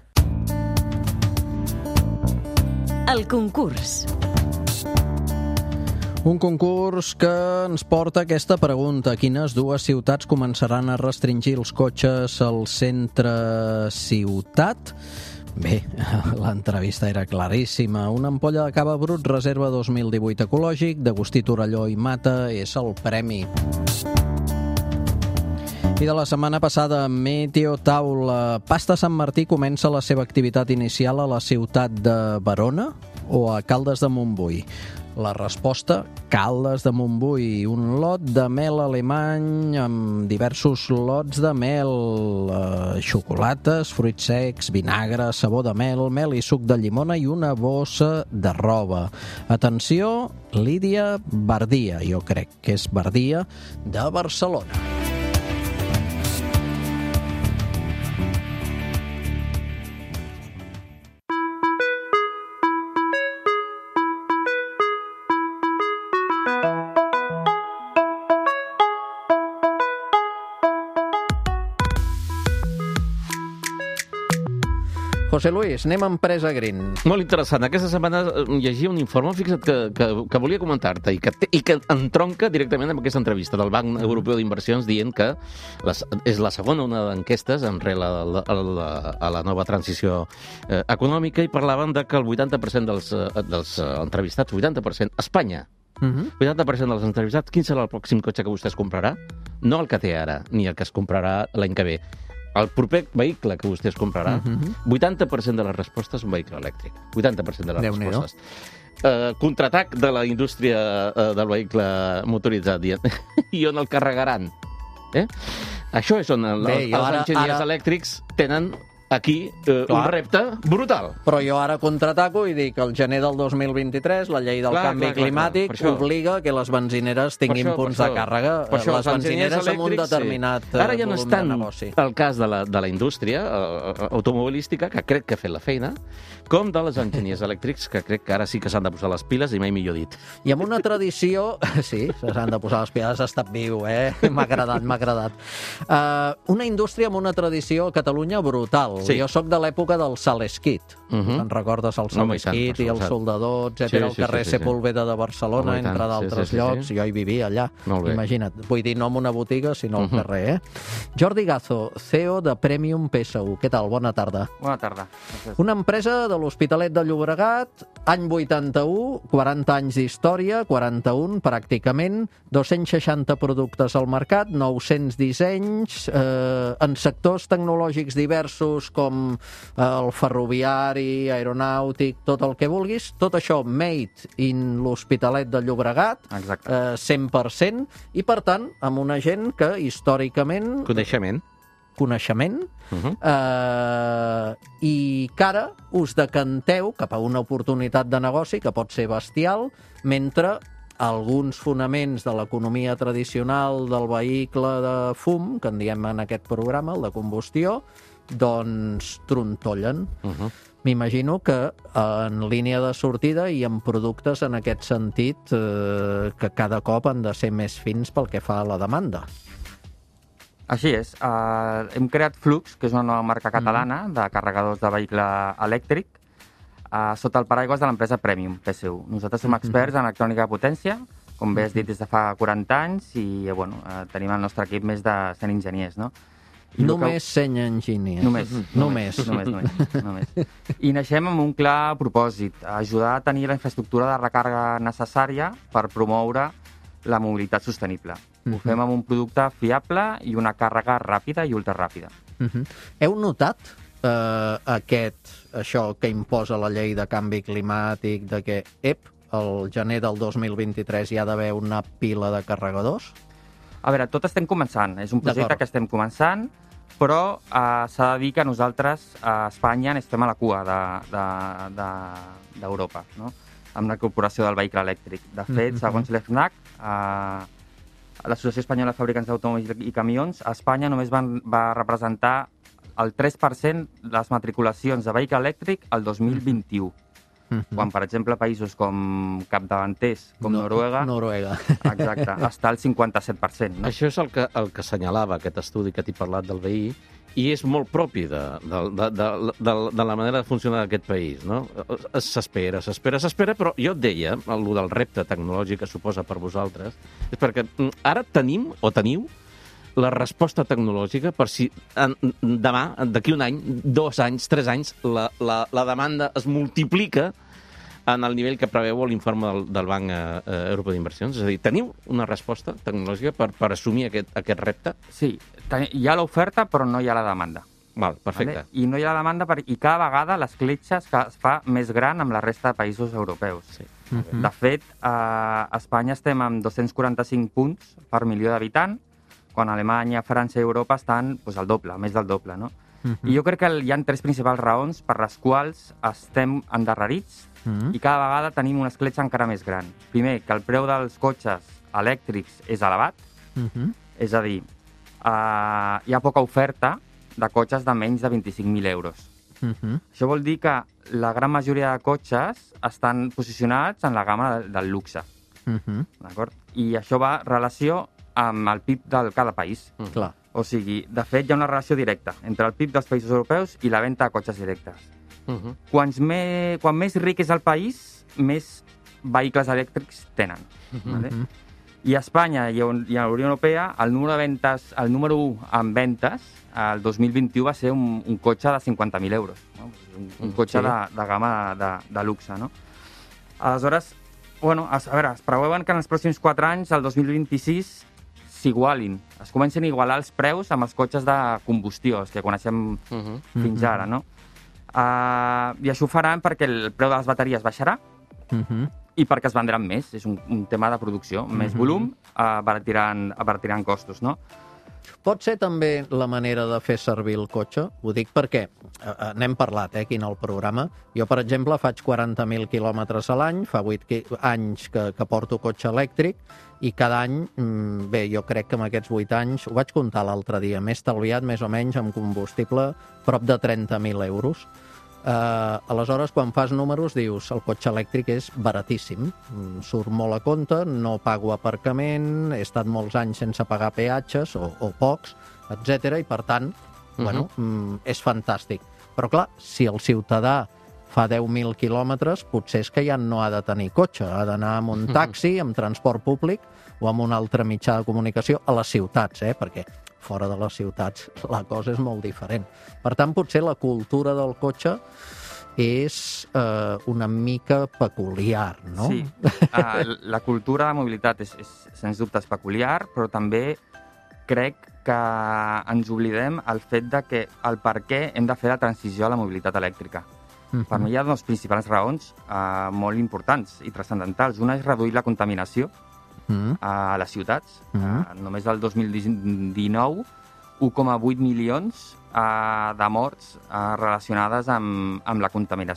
[SPEAKER 1] El concurs.
[SPEAKER 3] Un concurs que ens porta aquesta pregunta. Quines dues ciutats començaran a restringir els cotxes al centre ciutat? Bé, l'entrevista era claríssima. Una ampolla de cava brut reserva dos mil divuit ecològic d'Agustí Torelló i Mata és el premi. I de la setmana passada, Meteo Taula. Pasta Sant Martí comença la seva activitat inicial a la ciutat de Verona o a Caldes de Montbui? La resposta, Caldes de Montbui, un lot de mel alemany amb diversos lots de mel, eh, xocolates, fruits secs, vinagre, sabó de mel, mel i suc de llimona i una bossa de roba. Atenció, Lídia Bardia, jo crec que és Bardia, de Barcelona. José Luis, anem a Empresa Green.
[SPEAKER 6] Molt interessant. Aquesta setmana llegia un informe, fixa't, que, que, que volia comentar-te i que, i que entronca directament amb aquesta entrevista del Banc Europeu d'Inversions dient que les, és la segona onada d'enquestes en rel a la, a, la, a la nova transició eh, econòmica i parlaven de que el vuitanta per cent dels, dels entrevistats, vuitanta per cent, Espanya, Uh-huh. vuitanta per cent dels entrevistats, quin serà el pròxim cotxe que vostè es comprarà? No el que té ara, ni el que es comprarà l'any que ve. El proper vehicle que vostè es comprarà, uh-huh. vuitanta per cent de les respostes un vehicle elèctric. vuitanta per cent de les
[SPEAKER 3] Déu-n'hi-do.
[SPEAKER 6] respostes. Uh, contraatac de la indústria uh, del vehicle motoritzat. I on el carregaran? Eh? Això és on el, Bé, els ara, enginyers ara... elèctrics tenen aquí eh, un repte brutal.
[SPEAKER 3] Però jo ara contraataco i dic que el gener del dos mil vint-i-tres la llei del clar, canvi clar, clar, climàtic clar, clar. obliga que les benzineres tinguin això, punts de càrrega.
[SPEAKER 6] Això,
[SPEAKER 3] les benzineres amb un determinat sí.
[SPEAKER 6] Ara ja no és tant el cas de la, de la indústria uh, automobilística, que crec que ha fet la feina, com de les enginyers elèctrics, que crec que ara sí que s'han de posar les piles i mai millor dit.
[SPEAKER 3] I amb una tradició... Sí, s'han de posar les piles, ha estat viu, eh? M'ha agradat, m'ha agradat. Uh, una indústria amb una tradició a Catalunya brutal. Sí. Jo sóc de l'època del Saleskit. Uh-huh. Te'n recordes el Saleskit no, i el soldador, etcètera, sí, sí, al carrer sí, sí, Sepúlveda de Barcelona, oh, entre d'altres sí, sí, llocs. Sí, sí. Jo hi vivia allà. Imagina't. Vull dir, no en una botiga, sinó al uh-huh. carrer, eh? Jordi Gazo, C E O de Premium P S U. Què tal? Bona tarda.
[SPEAKER 9] Bona tarda. Gràcies.
[SPEAKER 3] Una empresa de l'Hospitalet de Llobregat, any vuitanta-u, quaranta anys d'història, quaranta-un pràcticament, dos-cents seixanta productes al mercat, nou-cents dissenys, eh, en sectors tecnològics diversos com el ferroviari, aeronàutic, tot el que vulguis, tot això made in l'Hospitalet de Llobregat, eh, cent per cent, i per tant, amb una gent que històricament...
[SPEAKER 6] Coneixement.
[SPEAKER 3] Coneixement, uh-huh. eh, i que ara us decanteu cap a una oportunitat de negoci que pot ser bestial, mentre alguns fonaments de l'economia tradicional del vehicle de fum, que en diem en aquest programa, el de combustió, doncs trontollen. Uh-huh. M'imagino que en línia de sortida hi ha productes en aquest sentit eh, que cada cop han de ser més fins pel que fa a la demanda.
[SPEAKER 9] Així és. Uh, hem creat Flux, que és una nova marca catalana mm. de carregadors de vehicle elèctric, uh, sota el paraigües de l'empresa Premium, P S U. Nosaltres som experts en electrònica de potència, com bé has dit, des de fa quaranta anys, i bueno, uh, tenim al nostre equip més de cent enginyers, no? I
[SPEAKER 3] només que... cent enginyers.
[SPEAKER 9] Només.
[SPEAKER 3] Només.
[SPEAKER 9] Només, només, només. I naixem amb un clar propòsit, ajudar a tenir la infraestructura de recàrrega necessària per promoure la mobilitat sostenible. Uh-huh. Ho fem amb un producte fiable i una càrrega ràpida i ultraràpida.
[SPEAKER 3] Uh-huh. Heu notat eh, aquest, això que imposa la llei de canvi climàtic, de que, ep, el gener del dos mil vint-i-tres hi ha d'haver una pila de carregadors?
[SPEAKER 9] A veure, tot estem començant. És un projecte que estem començant, però eh, s'ha de dir que nosaltres a Espanya estem a la cua d'Europa, de, de, de, no? Amb la incorporació del vehicle elèctric. De fet, mm-hmm. segons l'F N A C, eh, l'Associació Espanyola de Fabricants d'Automòbils i Camions, a Espanya només van, va representar el tres per cent de les matriculacions de vehicle elèctric el dos mil vint-i-u. Mm-hmm. Quan, per exemple, països com capdavanters, com no, Noruega,
[SPEAKER 3] Noruega,
[SPEAKER 9] exacte, està al cinquanta-set per cent. No?
[SPEAKER 6] Això és el que, el que assenyalava aquest estudi que t'he parlat del veí, i és molt propi de, de, de, de, de, de la manera de funcionar d'aquest país, no? S'espera, s'espera, s'espera, però jo et deia, el del repte tecnològic que suposa per vosaltres, és perquè ara tenim, o teniu, la resposta tecnològica per si en, demà, d'aquí un any, dos anys, tres anys, la, la, la demanda es multiplica en el nivell que preveu l'informe del, del Banc eh, Europeu d'Inversions. És a dir, teniu una resposta tecnològica per, per assumir aquest, aquest repte?
[SPEAKER 9] Sí, hi ha l'oferta, però no hi ha la demanda.
[SPEAKER 6] Val, perfecte.
[SPEAKER 9] Vale? I no hi ha la demanda, per... i cada vegada l'escletxa es fa més gran amb la resta de països europeus. Sí. Uh-huh. De fet, a Espanya estem amb dos-cents quaranta-cinc punts per milió d'habitant, quan Alemanya, França i Europa estan doncs, el doble, més del doble, no? Uh-huh. I jo crec que hi ha tres principals raons per les quals estem endarrerits uh-huh. i cada vegada tenim una escletxa encara més gran. Primer, que el preu dels cotxes elèctrics és elevat, uh-huh. és a dir, uh, hi ha poca oferta de cotxes de menys de vint-i-cinc mil euros. Uh-huh. Això vol dir que la gran majoria de cotxes estan posicionats en la gamma del luxe. Uh-huh. D'acord? I això va en relació amb el P I B de cada país.
[SPEAKER 3] Uh-huh. Clar.
[SPEAKER 9] O sigui, de fet, hi ha una relació directa entre el P I B dels països europeus i la venda de cotxes directes. Uh-huh. Quants me... Quan més ric és el país, més vehicles elèctrics tenen. Uh-huh. Vale? I a Espanya i a la Unió Europea, el número de ventes, el número u en ventes, el dos mil vint-i-u va ser un, un cotxe de cinquanta mil euros. No? Un, un cotxe sí. de, de gamma de, de luxe, no? Aleshores, bueno, a, a veure, es preveuen que en els pròxims quatre anys, el dos mil vint-i-sis, s'igualin, es comencen a igualar els preus amb els cotxes de combustió, els que coneixem uh-huh. fins ara, no? Uh, I això ho faran perquè el preu de les bateries baixarà uh-huh. i perquè es vendran més. És un, un tema de producció. Més uh-huh. volum, uh, abaratiran, abaratiran costos, no?
[SPEAKER 3] Pot ser també la manera de fer servir el cotxe? Ho dic perquè eh, n'hem parlat eh, aquí en el programa. Jo, per exemple, faig quaranta mil quilòmetres a l'any, fa vuit anys que, que porto cotxe elèctric, i cada any, bé, jo crec que en aquests vuit anys, ho vaig comptar l'altre dia, m'he estalviat més o menys amb combustible prop de trenta mil euros. Uh, aleshores, quan fas números, dius el cotxe elèctric és baratíssim, surt molt a compte, no pago aparcament, he estat molts anys sense pagar peatges, o, o pocs, etcètera, i per tant, uh-huh. bueno, mm, és fantàstic. Però clar, si el ciutadà fa deu mil quilòmetres, potser és que ja no ha de tenir cotxe, ha d'anar amb un taxi, amb transport públic, o amb un altre mitjà de comunicació a les ciutats, eh? Perquè fora de les ciutats la cosa és molt diferent. Per tant, potser la cultura del cotxe és eh, una mica peculiar, no?
[SPEAKER 9] Sí, uh, la cultura de mobilitat és, és sens dubte és peculiar, però també crec que ens oblidem el fet de que el per què hem de fer la transició a la mobilitat elèctrica. Uh-huh. Per mi hi ha dues principals raons uh, molt importants i transcendentals. Una és reduir la contaminació uh-huh. a les ciutats. Uh-huh. Uh, només el dos mil dinou, un coma vuit milions uh, de morts uh, relacionades amb, amb la contaminació.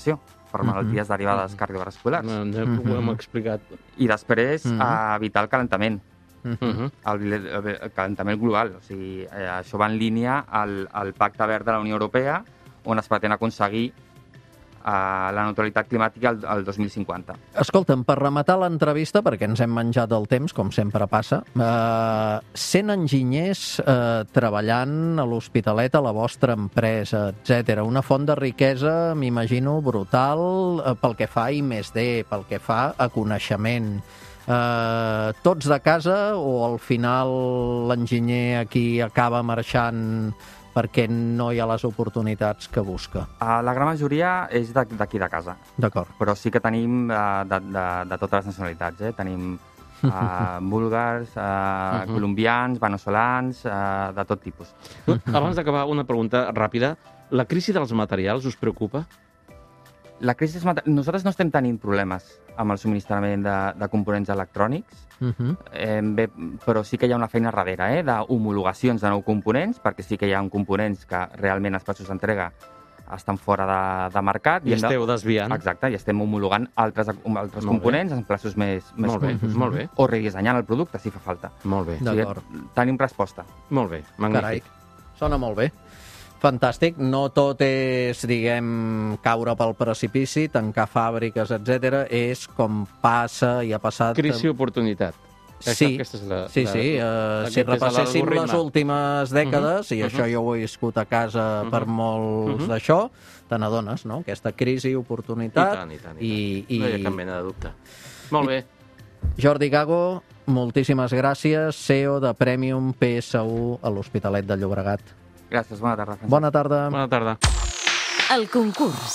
[SPEAKER 9] per malalties uh-huh. derivades uh-huh. cardiovasculars.
[SPEAKER 6] No, no uh-huh. ho hem explicat.
[SPEAKER 9] I després, uh-huh. uh, evitar el calentament.
[SPEAKER 6] Uh-huh.
[SPEAKER 9] El, el, el calentament global. O sigui, eh, això va en línia al, al Pacte Verd de la Unió Europea, on es pretén aconseguir eh, la neutralitat climàtica al, al dos mil cinquanta.
[SPEAKER 3] Escolta'm, per rematar l'entrevista, perquè ens hem menjat el temps, com sempre passa, eh, cent enginyers eh, treballant a l'Hospitalet, a la vostra empresa, etcètera. Una font de riquesa, m'imagino, brutal eh, pel que fa a I més D, pel que fa a coneixement. Uh, tots de casa o al final l'enginyer aquí acaba marxant perquè no hi ha les oportunitats que busca?
[SPEAKER 9] Uh, la gran majoria és d'aquí de casa.
[SPEAKER 3] D'acord.
[SPEAKER 9] Però sí que tenim uh, de, de, de totes les nacionalitats. Eh? Tenim uh, búlgars, uh, uh-huh. colombians, veneçolans, uh, de tot tipus.
[SPEAKER 6] Abans d'acabar, una pregunta ràpida. La crisi dels materials us preocupa?
[SPEAKER 9] La crisi dels materials... Nosaltres no estem tenint problemes amb el subministrament de, de components electrònics, uh-huh. eh, bé, però sí que hi ha una feina darrere, eh, d'homologacions de nous components, perquè sí que hi ha components que realment els passos d'entrega estan fora de, de mercat.
[SPEAKER 6] I, I esteu de... desviant.
[SPEAKER 9] Exacte, i estem homologant altres, altres components en plaços més, més
[SPEAKER 6] molt bé,
[SPEAKER 9] curts.
[SPEAKER 6] Molt bé.
[SPEAKER 9] O redissenyant el producte, si fa falta.
[SPEAKER 6] Molt bé.
[SPEAKER 9] O sigui, tenim resposta.
[SPEAKER 6] Molt bé, magnífic.
[SPEAKER 3] Carai, sona molt bé. Fantàstic. No tot és, diguem, caure pel precipici, tancar fàbriques, etcètera. És com passa i ha passat...
[SPEAKER 6] Crisi oportunitat.
[SPEAKER 3] Sí,
[SPEAKER 6] aquesta és la,
[SPEAKER 3] sí, sí. Uh, si repasséssim les últimes dècades, uh-huh, i això uh-huh. jo ho he viscut a casa uh-huh. per molts uh-huh. d'això, te n'adones, no? Aquesta crisi, oportunitat...
[SPEAKER 6] I tant, i tant. I, i, i... No hi ha cap mena de dubte. Molt bé.
[SPEAKER 3] Jordi Gago, moltíssimes gràcies, C E O de Premium P S U a l'Hospitalet de Llobregat.
[SPEAKER 9] Gràcies, bona tarda. Francesc.
[SPEAKER 3] Bona tarda.
[SPEAKER 6] Bona tarda.
[SPEAKER 1] El concurs.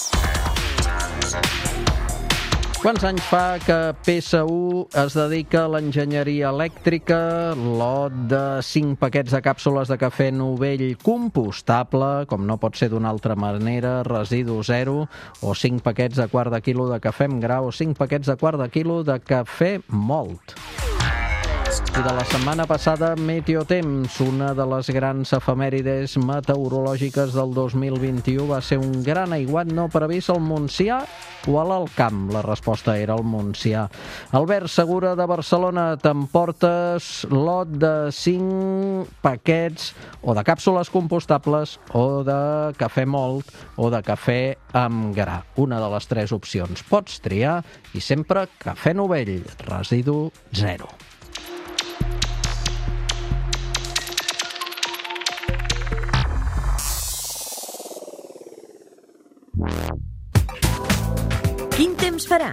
[SPEAKER 3] Quants anys fa que P S U es dedica a l'enginyeria elèctrica? Lot de cinc paquets de càpsules de cafè Novell compostable, com no pot ser d'una altra manera, residu zero, o cinc paquets de quart de quilo de cafè amb gra, o cinc paquets de quart de quilo de cafè mòlt. I de la setmana passada, Meteotemps, una de les grans efemèrides meteorològiques del dos mil vint-i-u, va ser un gran aiguat no previst al Montsià o a l'Alt Camp. La resposta era al Montsià. Albert Segura, de Barcelona, t'emportes lot de cinc paquets o de càpsules compostables o de cafè mòlt o de cafè amb gra. Una de les tres opcions. Pots triar i sempre cafè Novell, residu zero.
[SPEAKER 1] Quin temps farà?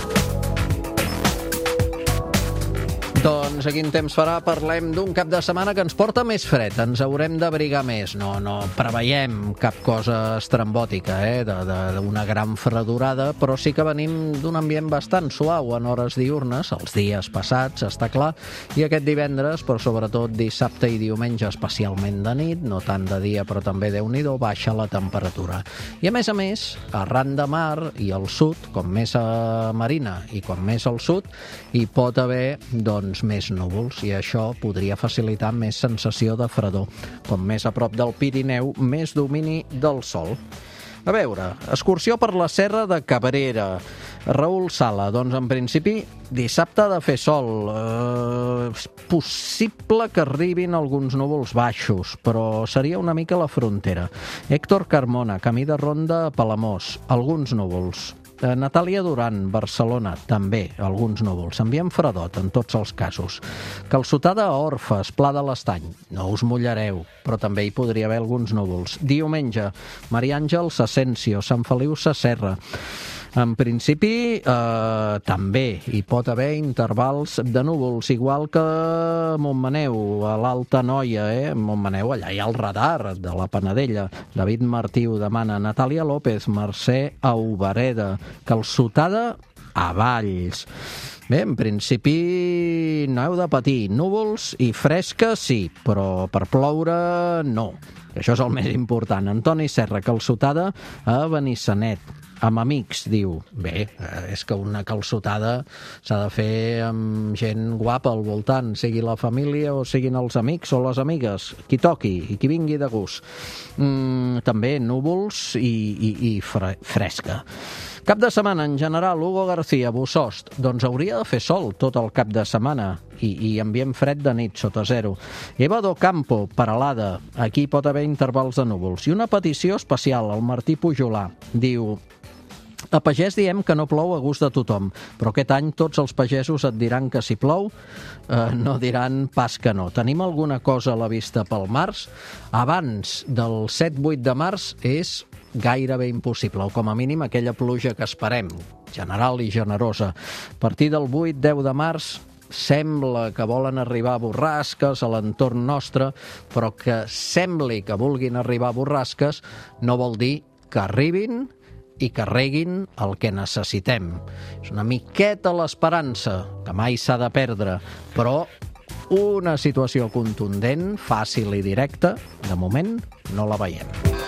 [SPEAKER 3] Doncs a quin temps farà? Parlem d'un cap de setmana que ens porta més fred. Ens haurem d'abrigar més. No, no preveiem cap cosa estrambòtica, eh? d'una gran fredurada, però sí que venim d'un ambient bastant suau en hores diurnes, els dies passats, està clar, i aquest divendres, però sobretot dissabte i diumenge, especialment de nit, no tant de dia, però també Déu-n'hi-do, baixa la temperatura. I a més a més, arran de mar i al sud, com més a marina i com més al sud, hi pot haver, doncs, més núvols, i això podria facilitar més sensació de fredor. Com més a prop del Pirineu, més domini del sol. A veure, excursió per la serra de Cabrera. Raül Sala, doncs en principi dissabte ha de fer sol. Eh, és possible que arribin alguns núvols baixos, però seria una mica la frontera. Héctor Carmona, camí de Ronda a Palamós, alguns núvols. Natàlia Duran, Barcelona, també, alguns núvols. Ambient fredot, en tots els casos. Calçotada a Orfes, Pla de l'Estany. No us mullareu, però també hi podria haver alguns núvols. Diumenge, Maria Àngels, Asensio, Sant Feliu Sasserra. En principi, eh, també hi pot haver intervals de núvols, igual que a Montmaneu, a l'Alta Noia, eh? Montmaneu, allà hi ha el radar de la Panadella. David Martí ho demana. Natàlia López, Mercè a Obereda. Calçotada a Valls. Bé, en principi no heu de patir. Núvols i fresca sí, però per ploure no. Això és el més important. Antoni Serra, calçotada a Benissanet. Amb amics, diu. Bé, és que una calçotada s'ha de fer amb gent guapa al voltant, sigui la família o siguin els amics o les amigues, qui toqui i qui vingui de gust. Mm, també núvols i, i, i fre, fresca. Cap de setmana, en general, Hugo García, Bosost, doncs hauria de fer sol tot el cap de setmana i, i ambient fred de nit sota zero. Eva Docampo, Peralada, aquí pot haver intervals de núvols. I una petició especial, el Martí Pujolà, diu: a pagès diem que no plou a gust de tothom, però aquest any tots els pagesos et diran que si plou, eh, no diran pas que no. Tenim alguna cosa a la vista pel març? Abans del set vuit de març és gairebé impossible, o com a mínim aquella pluja que esperem, general i generosa. A partir del vuit deu de març sembla que volen arribar borrasques a l'entorn nostre, però que sembli que vulguin arribar borrasques no vol dir que arribin i carreguin el que necessitem. És una miqueta l'esperança, que mai s'ha de perdre, però una situació contundent, fàcil i directa, de moment no la veiem.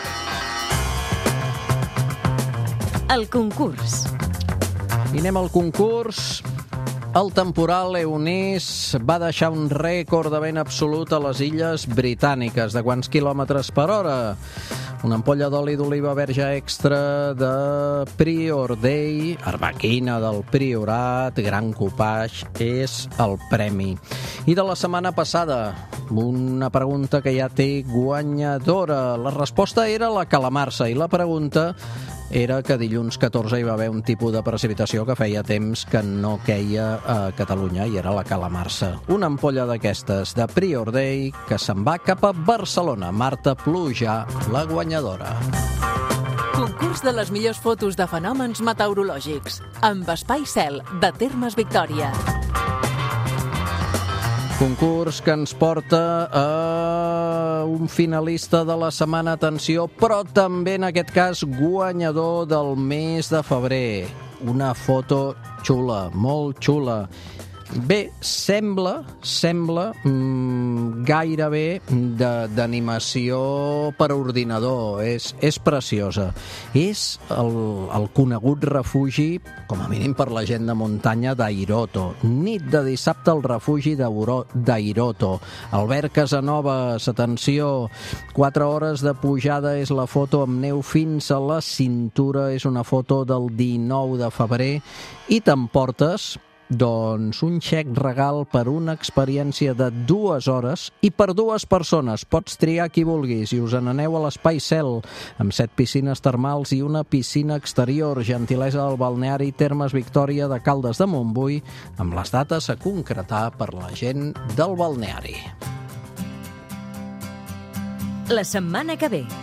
[SPEAKER 1] El concurs.
[SPEAKER 3] I anem al concurs. El temporal Eunice va deixar un rècord de vent absolut a les Illes Britàniques. De quants quilòmetres per hora? Una ampolla d'oli d'oliva verge extra de Prior Day, arbequina del Priorat, gran copage, és el premi. I de la setmana passada, una pregunta que ja té guanyadora. La resposta era la calamarsa i la pregunta era que dilluns catorze hi va haver un tipus de precipitació que feia temps que no queia a Catalunya i era la calamarsa. Una ampolla d'aquestes de Prior Day que se'n va cap a Barcelona. Marta Pluja, la guanyadora.
[SPEAKER 4] Concurs de les millors fotos de fenòmens meteorològics amb Espai Cel de Termes Victòria.
[SPEAKER 3] Concurs que ens porta a un finalista de la setmana, atenció, però també en aquest cas guanyador del mes de febrer. Una foto xula, molt xula. Bé, sembla, sembla mmm, gairebé d'animació per ordinador. És, és preciosa. És el, el conegut refugi, com a mínim per la gent de muntanya, d'Airoto. Nit de dissabte al refugi d'Airoto. Albert Casanovas, atenció, quatre hores de pujada és la foto amb neu fins a la cintura. És una foto del dinou de febrer i t'emportes doncs un xec regal per una experiència de dues hores i per dues persones. Pots triar qui vulguis i us n'aneu a l'Espai Cel amb set piscines termals i una piscina exterior, gentilesa del balneari Termes Victòria de Caldes de Montbui, amb les dates a concretar per la gent del balneari.
[SPEAKER 1] La setmana que ve.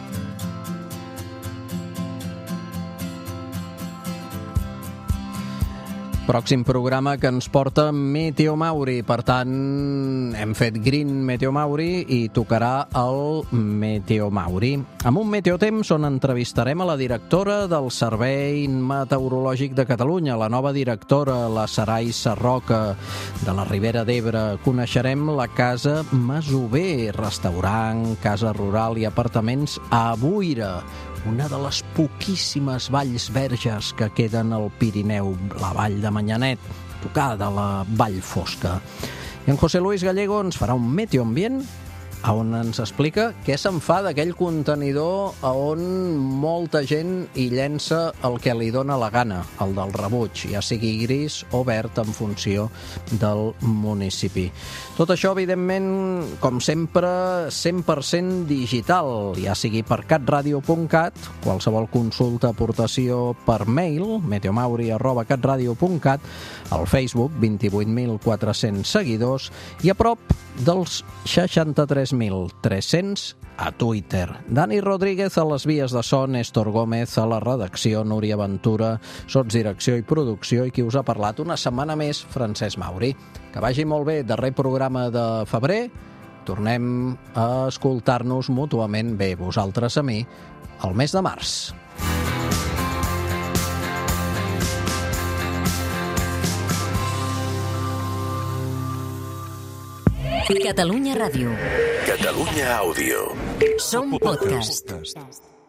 [SPEAKER 3] Pròxim programa que ens porta Meteo Mauri. Per tant, hem fet Green Meteo Mauri i tocarà el Meteo Mauri. Amb un Meteotemps on entrevistarem a la directora del Servei Meteorològic de Catalunya, la nova directora, la Sarai Sarroca, de la Ribera d'Ebre. Coneixerem la Casa Masover, restaurant, casa rural i apartaments a Buira, una de les poquíssimes valls verges que queden al Pirineu, la vall de Manyanet, tocada a la vall fosca. I en José Luis Gallego ens farà un meteoambient on ens explica què se'n fa d'aquell contenidor on molta gent hi llença el que li dóna la gana, el del rebuig, ja sigui gris o verd en funció del municipi. Tot això, evidentment, com sempre, cent per cent digital, ja sigui per catradio punt cat, qualsevol consulta, aportació per mail, meteomauri arroba catradio punt cat, al Facebook, vint-i-vuit mil quatre-cents seguidors, i a prop dels seixanta-tres mil tres-cents a Twitter. Dani Rodríguez a les vies de so, Néstor Gómez a la redacció, Núria Ventura, sotsdirecció i producció, i qui us ha parlat una setmana més, Francesc Mauri. Que vagi molt bé, darrer programa de febrer. Tornem a escoltar-nos mútuament, bé, vosaltres a mi, el mes de març.
[SPEAKER 1] Catalunya Ràdio.
[SPEAKER 2] Catalunya Àudio.
[SPEAKER 1] Som podcast.